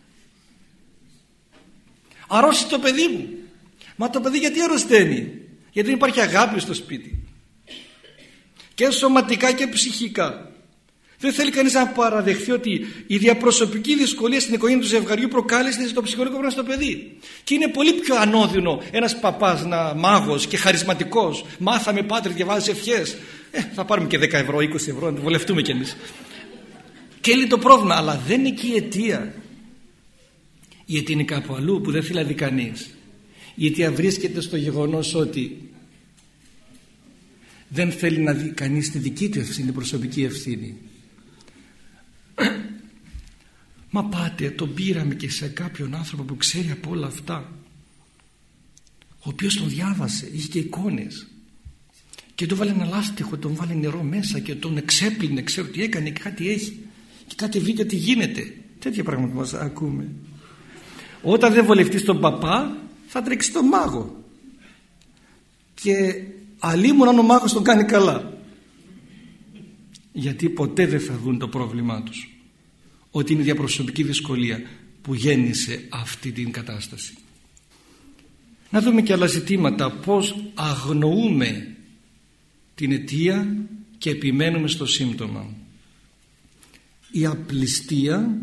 Αρρώσει το παιδί μου. Μα το παιδί γιατί αρρωσταίνει? Γιατί δεν υπάρχει αγάπη στο σπίτι. Και σωματικά και ψυχικά. Δεν θέλει κανείς να παραδεχθεί ότι η διαπροσωπική δυσκολία στην οικογένεια του ζευγαριού προκάλεσε το ψυχολογικό πρόβλημα στο παιδί. Και είναι πολύ πιο ανώδυνο ένας παπάς, μάγος και χαρισματικός. Μάθαμε, πάτερ, διαβάζεις ευχές. Θα πάρουμε και 10 ευρώ, 20 ευρώ, να το βολευτούμε κι εμείς. Και είναι το πρόβλημα, αλλά δεν είναι εκεί η αιτία. Η αιτία είναι κάπου αλλού που δεν θέλει να δει κανείς. Η αιτία βρίσκεται στο γεγονός ότι δεν θέλει να δει κανείς τη δική του ευθύνη, την προσωπική ευθύνη. Μα πάτε, τον πήραμε και σε κάποιον άνθρωπο που ξέρει από όλα αυτά, ο οποίος τον διάβασε, είχε και εικόνες και τον βάλε ένα λάστιχο, τον βάλε νερό μέσα και τον εξέπλυνε, ξέρω τι έκανε και κάτι έχει και κάτι βίντεο τι γίνεται. Τέτοια πράγματα μας ακούμε. Όταν δεν βολευτείς τον παπά θα τρέξει τον μάγο και αλίμονα αν ο μάγος τον κάνει καλά, γιατί ποτέ δεν θα δουν το πρόβλημά τους, ότι είναι διαπροσωπική δυσκολία. που γέννησε αυτή την κατάσταση. Να δούμε και άλλα ζητήματα, πώς αγνοούμε την αιτία και επιμένουμε στο σύμπτωμα. Η απληστία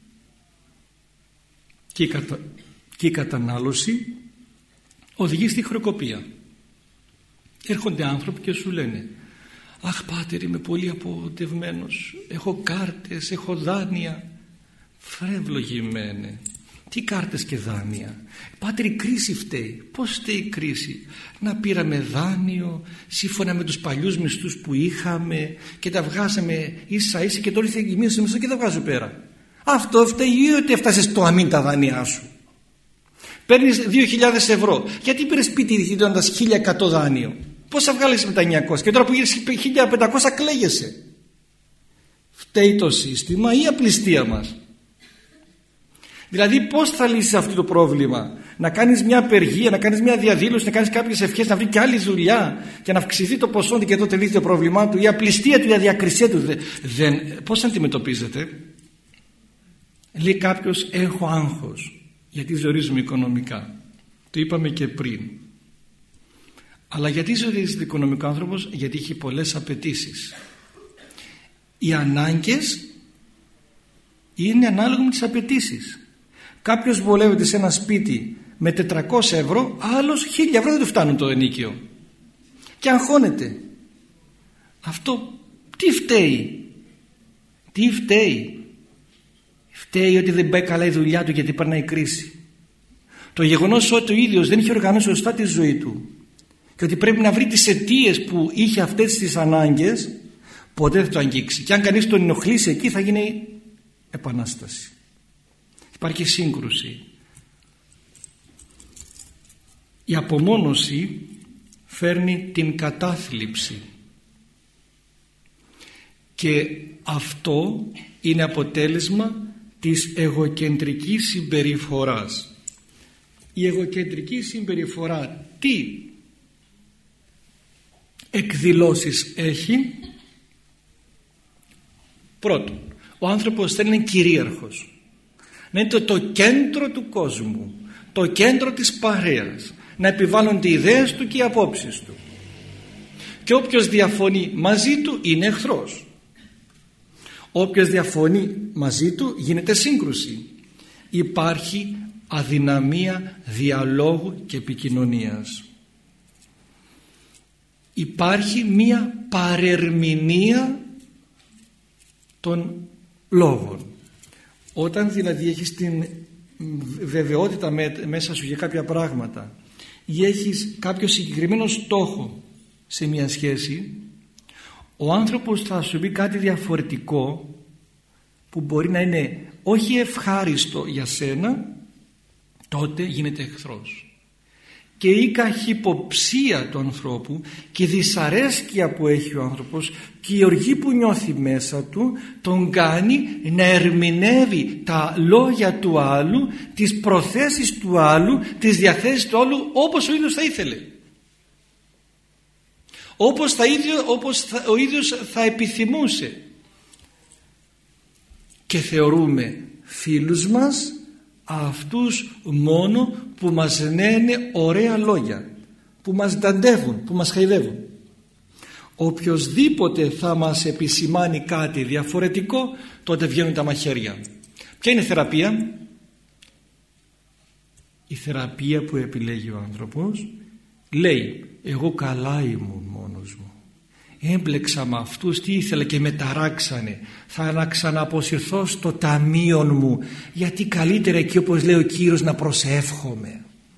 και η κατανάλωση οδηγεί στη χρεοκοπία. Έρχονται άνθρωποι και σου λένε: «Αχ πάτερ, είμαι πολύ απογοητευμένος, έχω κάρτες, έχω δάνεια». Φρευλογημένε, τι κάρτες και δάνεια? Πάτερ, η κρίση φταίει. Πώς φταίει η κρίση? Να πήραμε δάνειο σύμφωνα με τους παλιούς μισθούς που είχαμε και τα βγάζαμε ίσα ίσα και τώρα ήρθε η μείωση μισθού και τα βγάζω πέρα. Αυτό φταίει ή ότι έφτασες στο αμήν τα δάνειά σου? Παίρνεις 2.000 ευρώ, γιατί πήρες σπίτι δίνοντας 1.100 δάνειο? Πώς θα βγάλεις με τα 900 και τώρα που γύρεις 1.500 κλαίγεσαι? Φταίει το σύστημα ή η απληστία μας? Δηλαδή πώς θα λύσεις αυτό το πρόβλημα? Να κάνεις μια απεργία, να κάνεις μια διαδήλωση, να κάνεις κάποιες ευχές, να βρει και άλλη δουλειά και να αυξηθεί το ποσό και τότε λύσει το πρόβλημά του? Η απληστία του, η αδιακρισία του πώς αντιμετωπίζεται? Λέει κάποιος: έχω άγχος γιατί ζορίζουμε οικονομικά. Το είπαμε και πριν. Αλλά γιατί ζορίζεται οικονομικά ο άνθρωπος? Γιατί έχει πολλές απαιτήσεις. Οι ανάγκες είναι ανάλογα με τις απαιτήσεις. Κάποιος βολεύεται σε ένα σπίτι με 400 ευρώ, άλλος 1.000 ευρώ δεν του φτάνουν το ενίκιο και αγχώνεται. Αυτό τι φταίει? Τι φταίει? Φταίει ότι δεν πάει καλά η δουλειά του γιατί περνάει κρίση. Το γεγονός ότι ο ίδιος δεν είχε οργανώσει σωστά τη ζωή του και ότι πρέπει να βρει τις αιτίες που είχε αυτές τις ανάγκες, ποτέ δεν το αγγίξει. Και αν κανείς τον ενοχλήσει εκεί θα γίνει επανάσταση. Υπάρχει σύγκρουση. Η απομόνωση φέρνει την κατάθλιψη και αυτό είναι αποτέλεσμα της εγωκεντρικής συμπεριφοράς. Η εγωκεντρική συμπεριφορά τι εκδηλώσεις έχει? Πρώτον, ο άνθρωπος θέλει να είναι κυρίαρχος, να είναι το κέντρο του κόσμου, το κέντρο της παρέας, να επιβάλλονται οι ιδέες του και οι απόψεις του, και όποιος διαφωνεί μαζί του είναι εχθρός. Όποιος διαφωνεί μαζί του γίνεται σύγκρουση. Υπάρχει αδυναμία διαλόγου και επικοινωνίας. Υπάρχει μία παρερμηνία των λόγων. Όταν δηλαδή έχεις την βεβαιότητα μέσα σου για κάποια πράγματα ή έχεις κάποιο συγκεκριμένο στόχο σε μια σχέση, ο άνθρωπος θα σου πει κάτι διαφορετικό που μπορεί να είναι όχι ευχάριστο για σένα, τότε γίνεται εχθρός. Και η καχυποψία του ανθρώπου και η δυσαρέσκεια που έχει ο άνθρωπος και η οργή που νιώθει μέσα του τον κάνει να ερμηνεύει τα λόγια του άλλου, τις προθέσεις του άλλου, τις διαθέσεις του άλλου όπως ο ίδιος θα ήθελε, όπως ο ίδιος θα επιθυμούσε. Και θεωρούμε φίλους μας αυτούς μόνο που μας λένε ωραία λόγια, που μας δαντεύουν, που μας χαϊδεύουν. Οποιοσδήποτε θα μας επισημάνει κάτι διαφορετικό, τότε βγαίνουν τα μαχαίρια. Ποια είναι η θεραπεία? Η θεραπεία που επιλέγει ο άνθρωπος λέει: εγώ καλά ήμουν μόνος μου, έμπλεξα με αυτούς, τι ήθελα και με ταράξανε, θα ξαναποσυρθώ στο ταμείο μου, γιατί καλύτερα εκεί, όπως λέει ο Κύριος, να προσεύχομαι.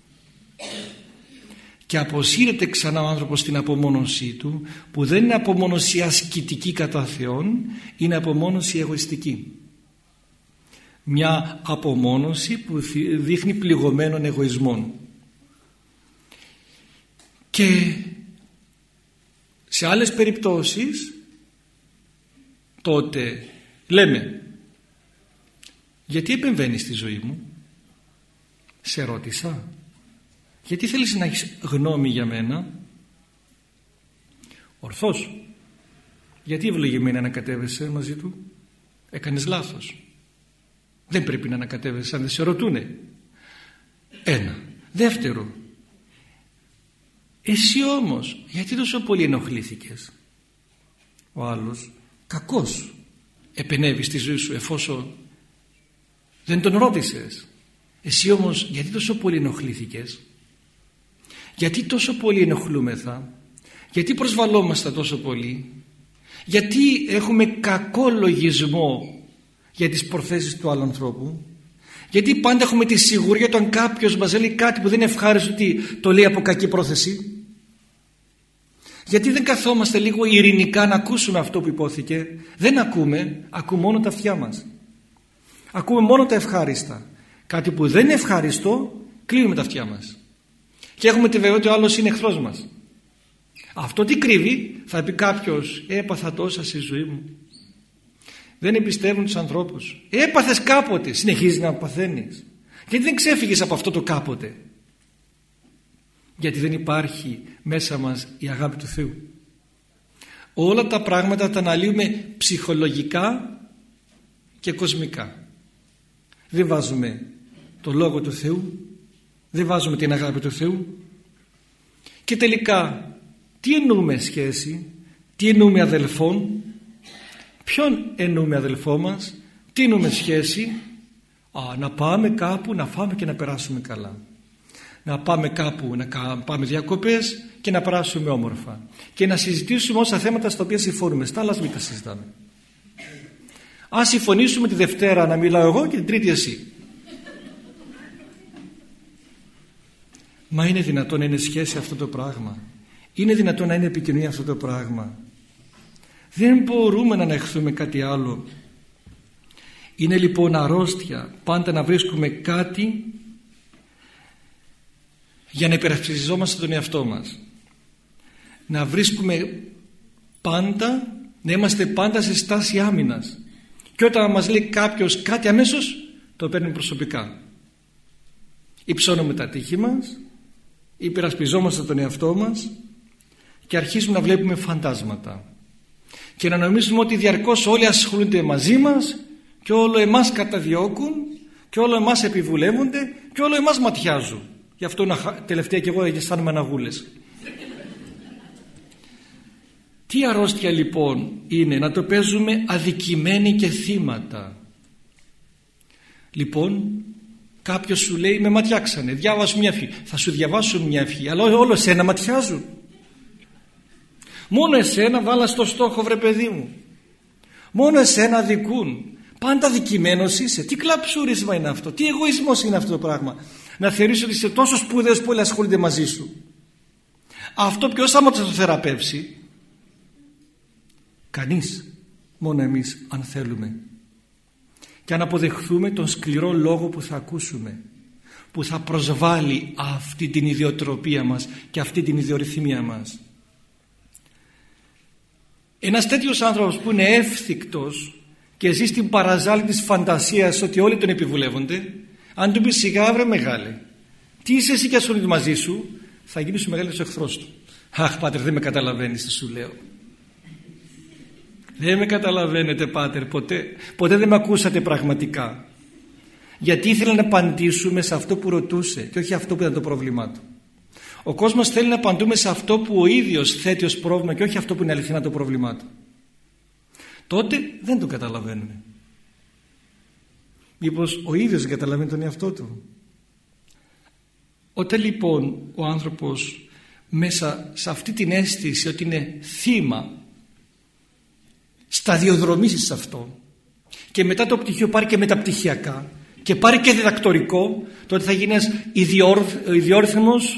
Και αποσύρεται ξανά ο άνθρωπος στην απομόνωσή του, που δεν είναι απομόνωση ασκητική κατά Θεόν, είναι απομόνωση εγωιστική. Μια απομόνωση που δείχνει πληγωμένων εγωισμών. Και σε άλλες περιπτώσεις τότε λέμε: γιατί επεμβαίνεις στη ζωή μου? Σε ρώτησα. Γιατί θέλεις να έχεις γνώμη για μένα? Ορθώς. Γιατί ευλογημένα ανακατεύεσαι μαζί του? Έκανες λάθος. Δεν πρέπει να ανακατεύεσαι αν δεν σε ρωτούνε. Ένα. Δεύτερο, εσύ όμως γιατί τόσο πολύ ενοχλήθηκες? Ο άλλος κακώς επενέβη στη ζωή σου εφόσον δεν τον ρώτησες. Εσύ όμως γιατί τόσο πολύ ενοχλήθηκες? Γιατί τόσο πολύ ενοχλούμεθα? Γιατί προσβαλόμαστε τόσο πολύ? Γιατί έχουμε κακό λογισμό για τις προθέσεις του άλλου ανθρώπου? Γιατί πάντα έχουμε τη σιγουριά ότι αν κάποιος μας λέει κάτι που δεν είναι ευχάριστο, ότι το λέει από κακή πρόθεση? Γιατί δεν καθόμαστε λίγο ειρηνικά να ακούσουμε αυτό που υπόθηκε? Δεν ακούμε μόνο τα αυτιά μας. Ακούμε μόνο τα ευχάριστα. Κάτι που δεν είναι ευχάριστο, κλείνουμε τα αυτιά μας. Και έχουμε τη βεβαιότητα ότι ο άλλος είναι εχθρός μας. Αυτό τι κρύβει? Θα πει κάποιος, έπαθα τόσα στη ζωή μου. Δεν εμπιστεύουν τους ανθρώπους. Έπαθες κάποτε, συνεχίζεις να παθαίνεις. Γιατί δεν ξέφυγες από αυτό το κάποτε? Γιατί δεν υπάρχει μέσα μας η αγάπη του Θεού. Όλα τα πράγματα τα αναλύουμε ψυχολογικά και κοσμικά. Δεν βάζουμε το Λόγο του Θεού, δεν βάζουμε την αγάπη του Θεού. Και τελικά τι εννοούμε σχέση, τι εννοούμε αδελφόν, ποιον εννοούμε αδελφό μας, τι εννοούμε σχέση? Να πάμε κάπου να φάμε και να περάσουμε καλά. Να πάμε κάπου να πάμε διακοπές και να περάσουμε όμορφα. Και να συζητήσουμε όσα θέματα στα οποία συμφωνούμε. Στα άλλα μην τα συζητάμε. Ας συμφωνήσουμε τη Δευτέρα να μιλάω εγώ και την Τρίτη εσύ. Μα είναι δυνατόν να είναι σχέση αυτό το πράγμα? Είναι δυνατόν να είναι επικοινωνία αυτό το πράγμα? Δεν μπορούμε να ανεχθούμε κάτι άλλο. Είναι λοιπόν αρρώστια πάντα να βρίσκουμε κάτι για να υπερασπιζόμαστε τον εαυτό μας. Να βρίσκουμε πάντα, να είμαστε πάντα σε στάση άμυνας. Και όταν μας λέει κάποιος κάτι αμέσως το παίρνουμε προσωπικά. Υψώνουμε τα τείχη μας, υπερασπιζόμαστε τον εαυτό μας και αρχίζουμε να βλέπουμε φαντάσματα. Και να νομίζουμε ότι διαρκώς όλοι ασχολούνται μαζί μας και όλο εμάς καταδιώκουν και όλο εμάς επιβουλεύονται και όλο εμάς ματιάζουν. Γι' αυτό τελευταία και εγώ αισθάνομαι αναγούλες. Τι αρρώστια λοιπόν είναι να το παίζουμε αδικημένοι και θύματα? Λοιπόν, κάποιος σου λέει με ματιάξανε, διάβασου μια ευχή. Θα σου διαβάσουν μια ευχή, αλλά όλο εσένα ματιάζουν. Μόνο εσένα βάλα στο στόχο, βρε παιδί μου. Μόνο εσένα αδικούν. Πάντα δικημένος είσαι. Τι κλαψούρισμα είναι αυτό? Τι εγωισμός είναι αυτό το πράγμα? Να θεωρείς ότι είσαι τόσο σπουδαίος που όλοι ασχολούνται μαζί σου. Αυτό ποιος θα μας το θεραπεύσει? Κανείς. Μόνο εμείς, αν θέλουμε. Και αν αποδεχθούμε τον σκληρό λόγο που θα ακούσουμε, που θα προσβάλλει αυτή την ιδιοτροπία μας και αυτή την ιδιορυθμία μας. Ένας τέτοιος άνθρωπος που είναι εύθυκτος και ζει στην παραζάλη της φαντασίας ότι όλοι τον επιβουλεύονται, αν του πει σιγά βρε μεγάλε, τι είσαι εσύ και ασχολείται μαζί σου, θα γίνεις ο μεγαλύτερος εχθρός του. Αχ πάτερ, δεν με καταλαβαίνεις τι σου λέω. Δεν με καταλαβαίνετε πάτερ, ποτέ δεν με ακούσατε πραγματικά. Γιατί ήθελα να απαντήσουμε σε αυτό που ρωτούσε και όχι αυτό που ήταν το πρόβλημά του. Ο κόσμος θέλει να απαντούμε σε αυτό που ο ίδιος θέτει ως πρόβλημα και όχι αυτό που είναι αληθινά το πρόβλημά του. Τότε δεν τον καταλαβαίνουμε. Μήπως ο ίδιος δεν καταλαβαίνει τον εαυτό του? Όταν λοιπόν ο άνθρωπος μέσα σε αυτή την αίσθηση ότι είναι θύμα σταδιοδρομήσει σε αυτό και μετά το πτυχίο πάρει και μεταπτυχιακά και πάρει και διδακτορικό, τότε θα γίνει ένας ιδιόρθμος,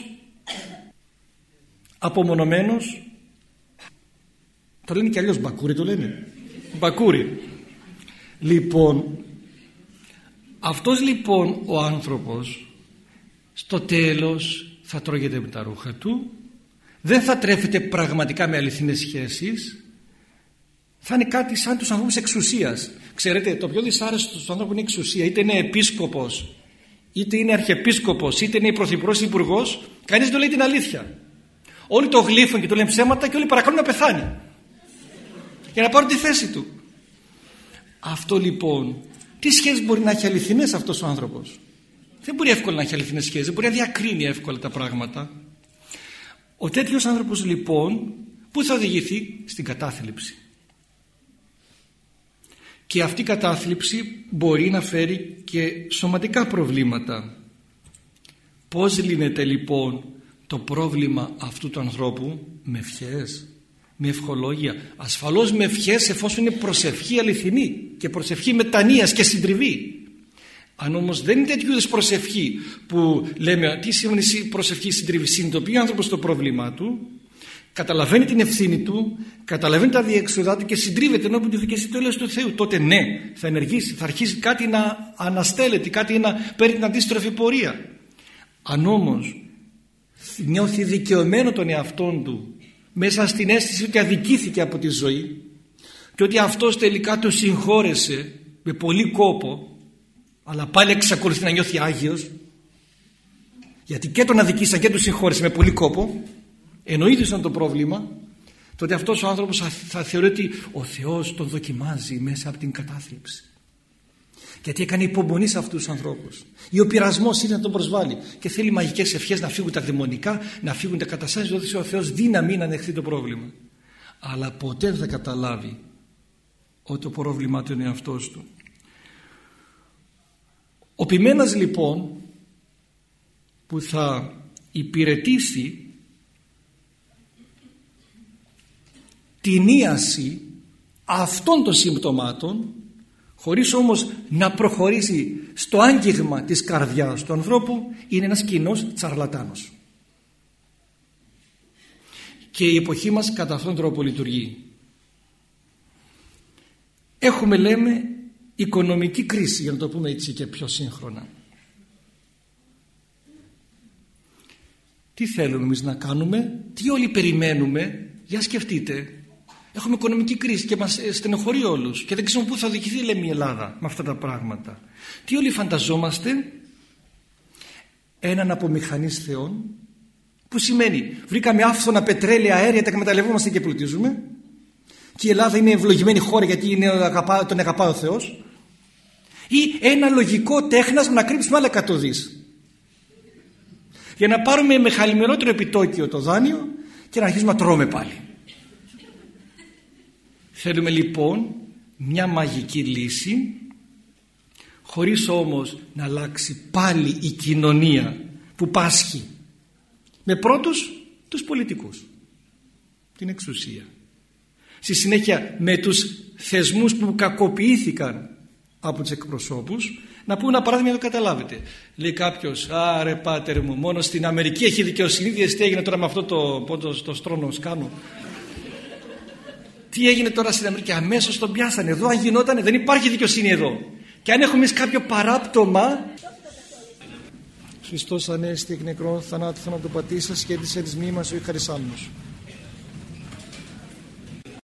απομονωμένος. Το λένε και αλλιώς μπακούρι, το λένε μπακούρι. Λοιπόν, αυτός λοιπόν ο άνθρωπος στο τέλος θα τρώγεται με τα ρούχα του, δεν θα τρέφεται πραγματικά με αληθινές σχέσεις, θα είναι κάτι σαν τους ανθρώπους εξουσίας. Ξέρετε, το πιο δυσάρεστο στους ανθρώπους είναι η εξουσία. Είτε είναι επίσκοπος, είτε είναι αρχιεπίσκοπος, είτε είναι πρωθυπουργός, υπουργός, κανείς δεν λέει την αλήθεια. Όλοι το γλύφουν και το λένε ψέματα και όλοι παρακαλούν να πεθάνει για να πάρουν τη θέση του. Αυτό λοιπόν Τι σχέσεις μπορεί να έχει αληθινές αυτός ο άνθρωπος? Δεν μπορεί εύκολα να έχει αληθινές σχέσεις, δεν μπορεί να διακρίνει εύκολα τα πράγματα. Ο τέτοιος άνθρωπος λοιπόν πού θα οδηγηθεί? Στην κατάθλιψη. Και αυτή η κατάθλιψη μπορεί να φέρει και σωματικά προβλήματα. Πώς λύνεται λοιπόν το πρόβλημα αυτού του ανθρώπου? Με ευχές, με ευχολόγια. Ασφαλώς με ευχές, εφόσον είναι προσευχή αληθινή και προσευχή μετανοίας και συντριβή. Αν όμως δεν είναι τέτοιου είδους προσευχή που λέμε τι σημαίνει προσευχή συντριβή, συνειδητοποιεί ο άνθρωπος το πρόβλημά του, καταλαβαίνει την ευθύνη του, καταλαβαίνει τα διεξοδά του και συντρίβεται ενώπιον του δικαιστή του έλεος του Θεού, τότε ναι, θα ενεργήσει, θα αρχίσει κάτι να αναστέλλεται, κάτι να παίρνει την αντίστροφη πορεία. Αν όμως νιώθει δικαιωμένο τον εαυτόν του μέσα στην αίσθηση ότι αδικήθηκε από τη ζωή και ότι αυτός τελικά το συγχώρεσε με πολύ κόπο, αλλά πάλι εξακολουθεί να νιώθει άγιος, γιατί και τον αδικήσαν και τον συγχώρεσε με πολύ κόπο, ενώ ίδιος ήταν το πρόβλημα, τότε αυτός ο άνθρωπος θα θεωρεί ότι ο Θεός τον δοκιμάζει μέσα από την κατάθλιψη, γιατί έκανε υπομονή σε αυτούς τους ανθρώπους, ή ο πειρασμός ήρθε να τον προσβάλλει και θέλει μαγικές ευχές να φύγουν τα δαιμονικά, να φύγουν τα καταστάσεις, δώσε ο Θεός δύναμη να ανεχθεί το πρόβλημα. Αλλά ποτέ δεν θα καταλάβει ότι το πρόβλημα του είναι αυτός του. Ο ποιμένας λοιπόν που θα υπηρετήσει την ίαση αυτών των συμπτωμάτων, χωρίς όμως να προχωρήσει στο άγγιγμα της καρδιάς του ανθρώπου, είναι ένας κοινός τσαρλατάνος. Και η εποχή μας κατά αυτόν τον τρόπο λειτουργεί. Έχουμε, λέμε, οικονομική κρίση, για να το πούμε έτσι και πιο σύγχρονα. Τι θέλουμε εμείς να κάνουμε? Τι όλοι περιμένουμε? Για σκεφτείτε. Έχουμε οικονομική κρίση και μας στενοχωρεί όλους και δεν ξέρουμε πού θα οδηγηθεί, λέμε, η Ελλάδα με αυτά τα πράγματα. Τι όλοι φανταζόμαστε? Έναν απομηχανής θεών, που σημαίνει βρήκαμε άφθονα πετρέλαια, αέρια, τα εκμεταλλευόμαστε και πλουτίζουμε, και η Ελλάδα είναι ευλογημένη χώρα γιατί τον αγαπάει ο Θεός. Ή ένα λογικό τέχνασμα να κρύψουμε άλλα 100 δις για να πάρουμε με χαλιμερότερο επιτόκιο το δάνειο και να αρχίσουμε να τρώμε πάλι. Θέλουμε λοιπόν μια μαγική λύση, χωρίς όμως να αλλάξει πάλι η κοινωνία που πάσχει, με πρώτους τους πολιτικούς, την εξουσία, στη συνέχεια με τους θεσμούς που κακοποιήθηκαν από τους εκπροσώπους. Να πούμε ένα παράδειγμα να το καταλάβετε. Λέει κάποιος, άρε πάτερ μου, μόνο στην Αμερική έχει δικαιοσύνη, τι έγινε τώρα με αυτό το στρώνο σκάνο? Τι έγινε τώρα στην Αμερική? Αμέσως τον πιάσανε. Εδώ αν γινότανε, δεν υπάρχει δικαιοσύνη εδώ. Και αν έχουμε κάποιο παράπτωμα, Χριστός ανέστη εκ νεκρών, θανάτου θανατοπατήσας, σχέδισε της μνήμας σου ή χαρισάμνους.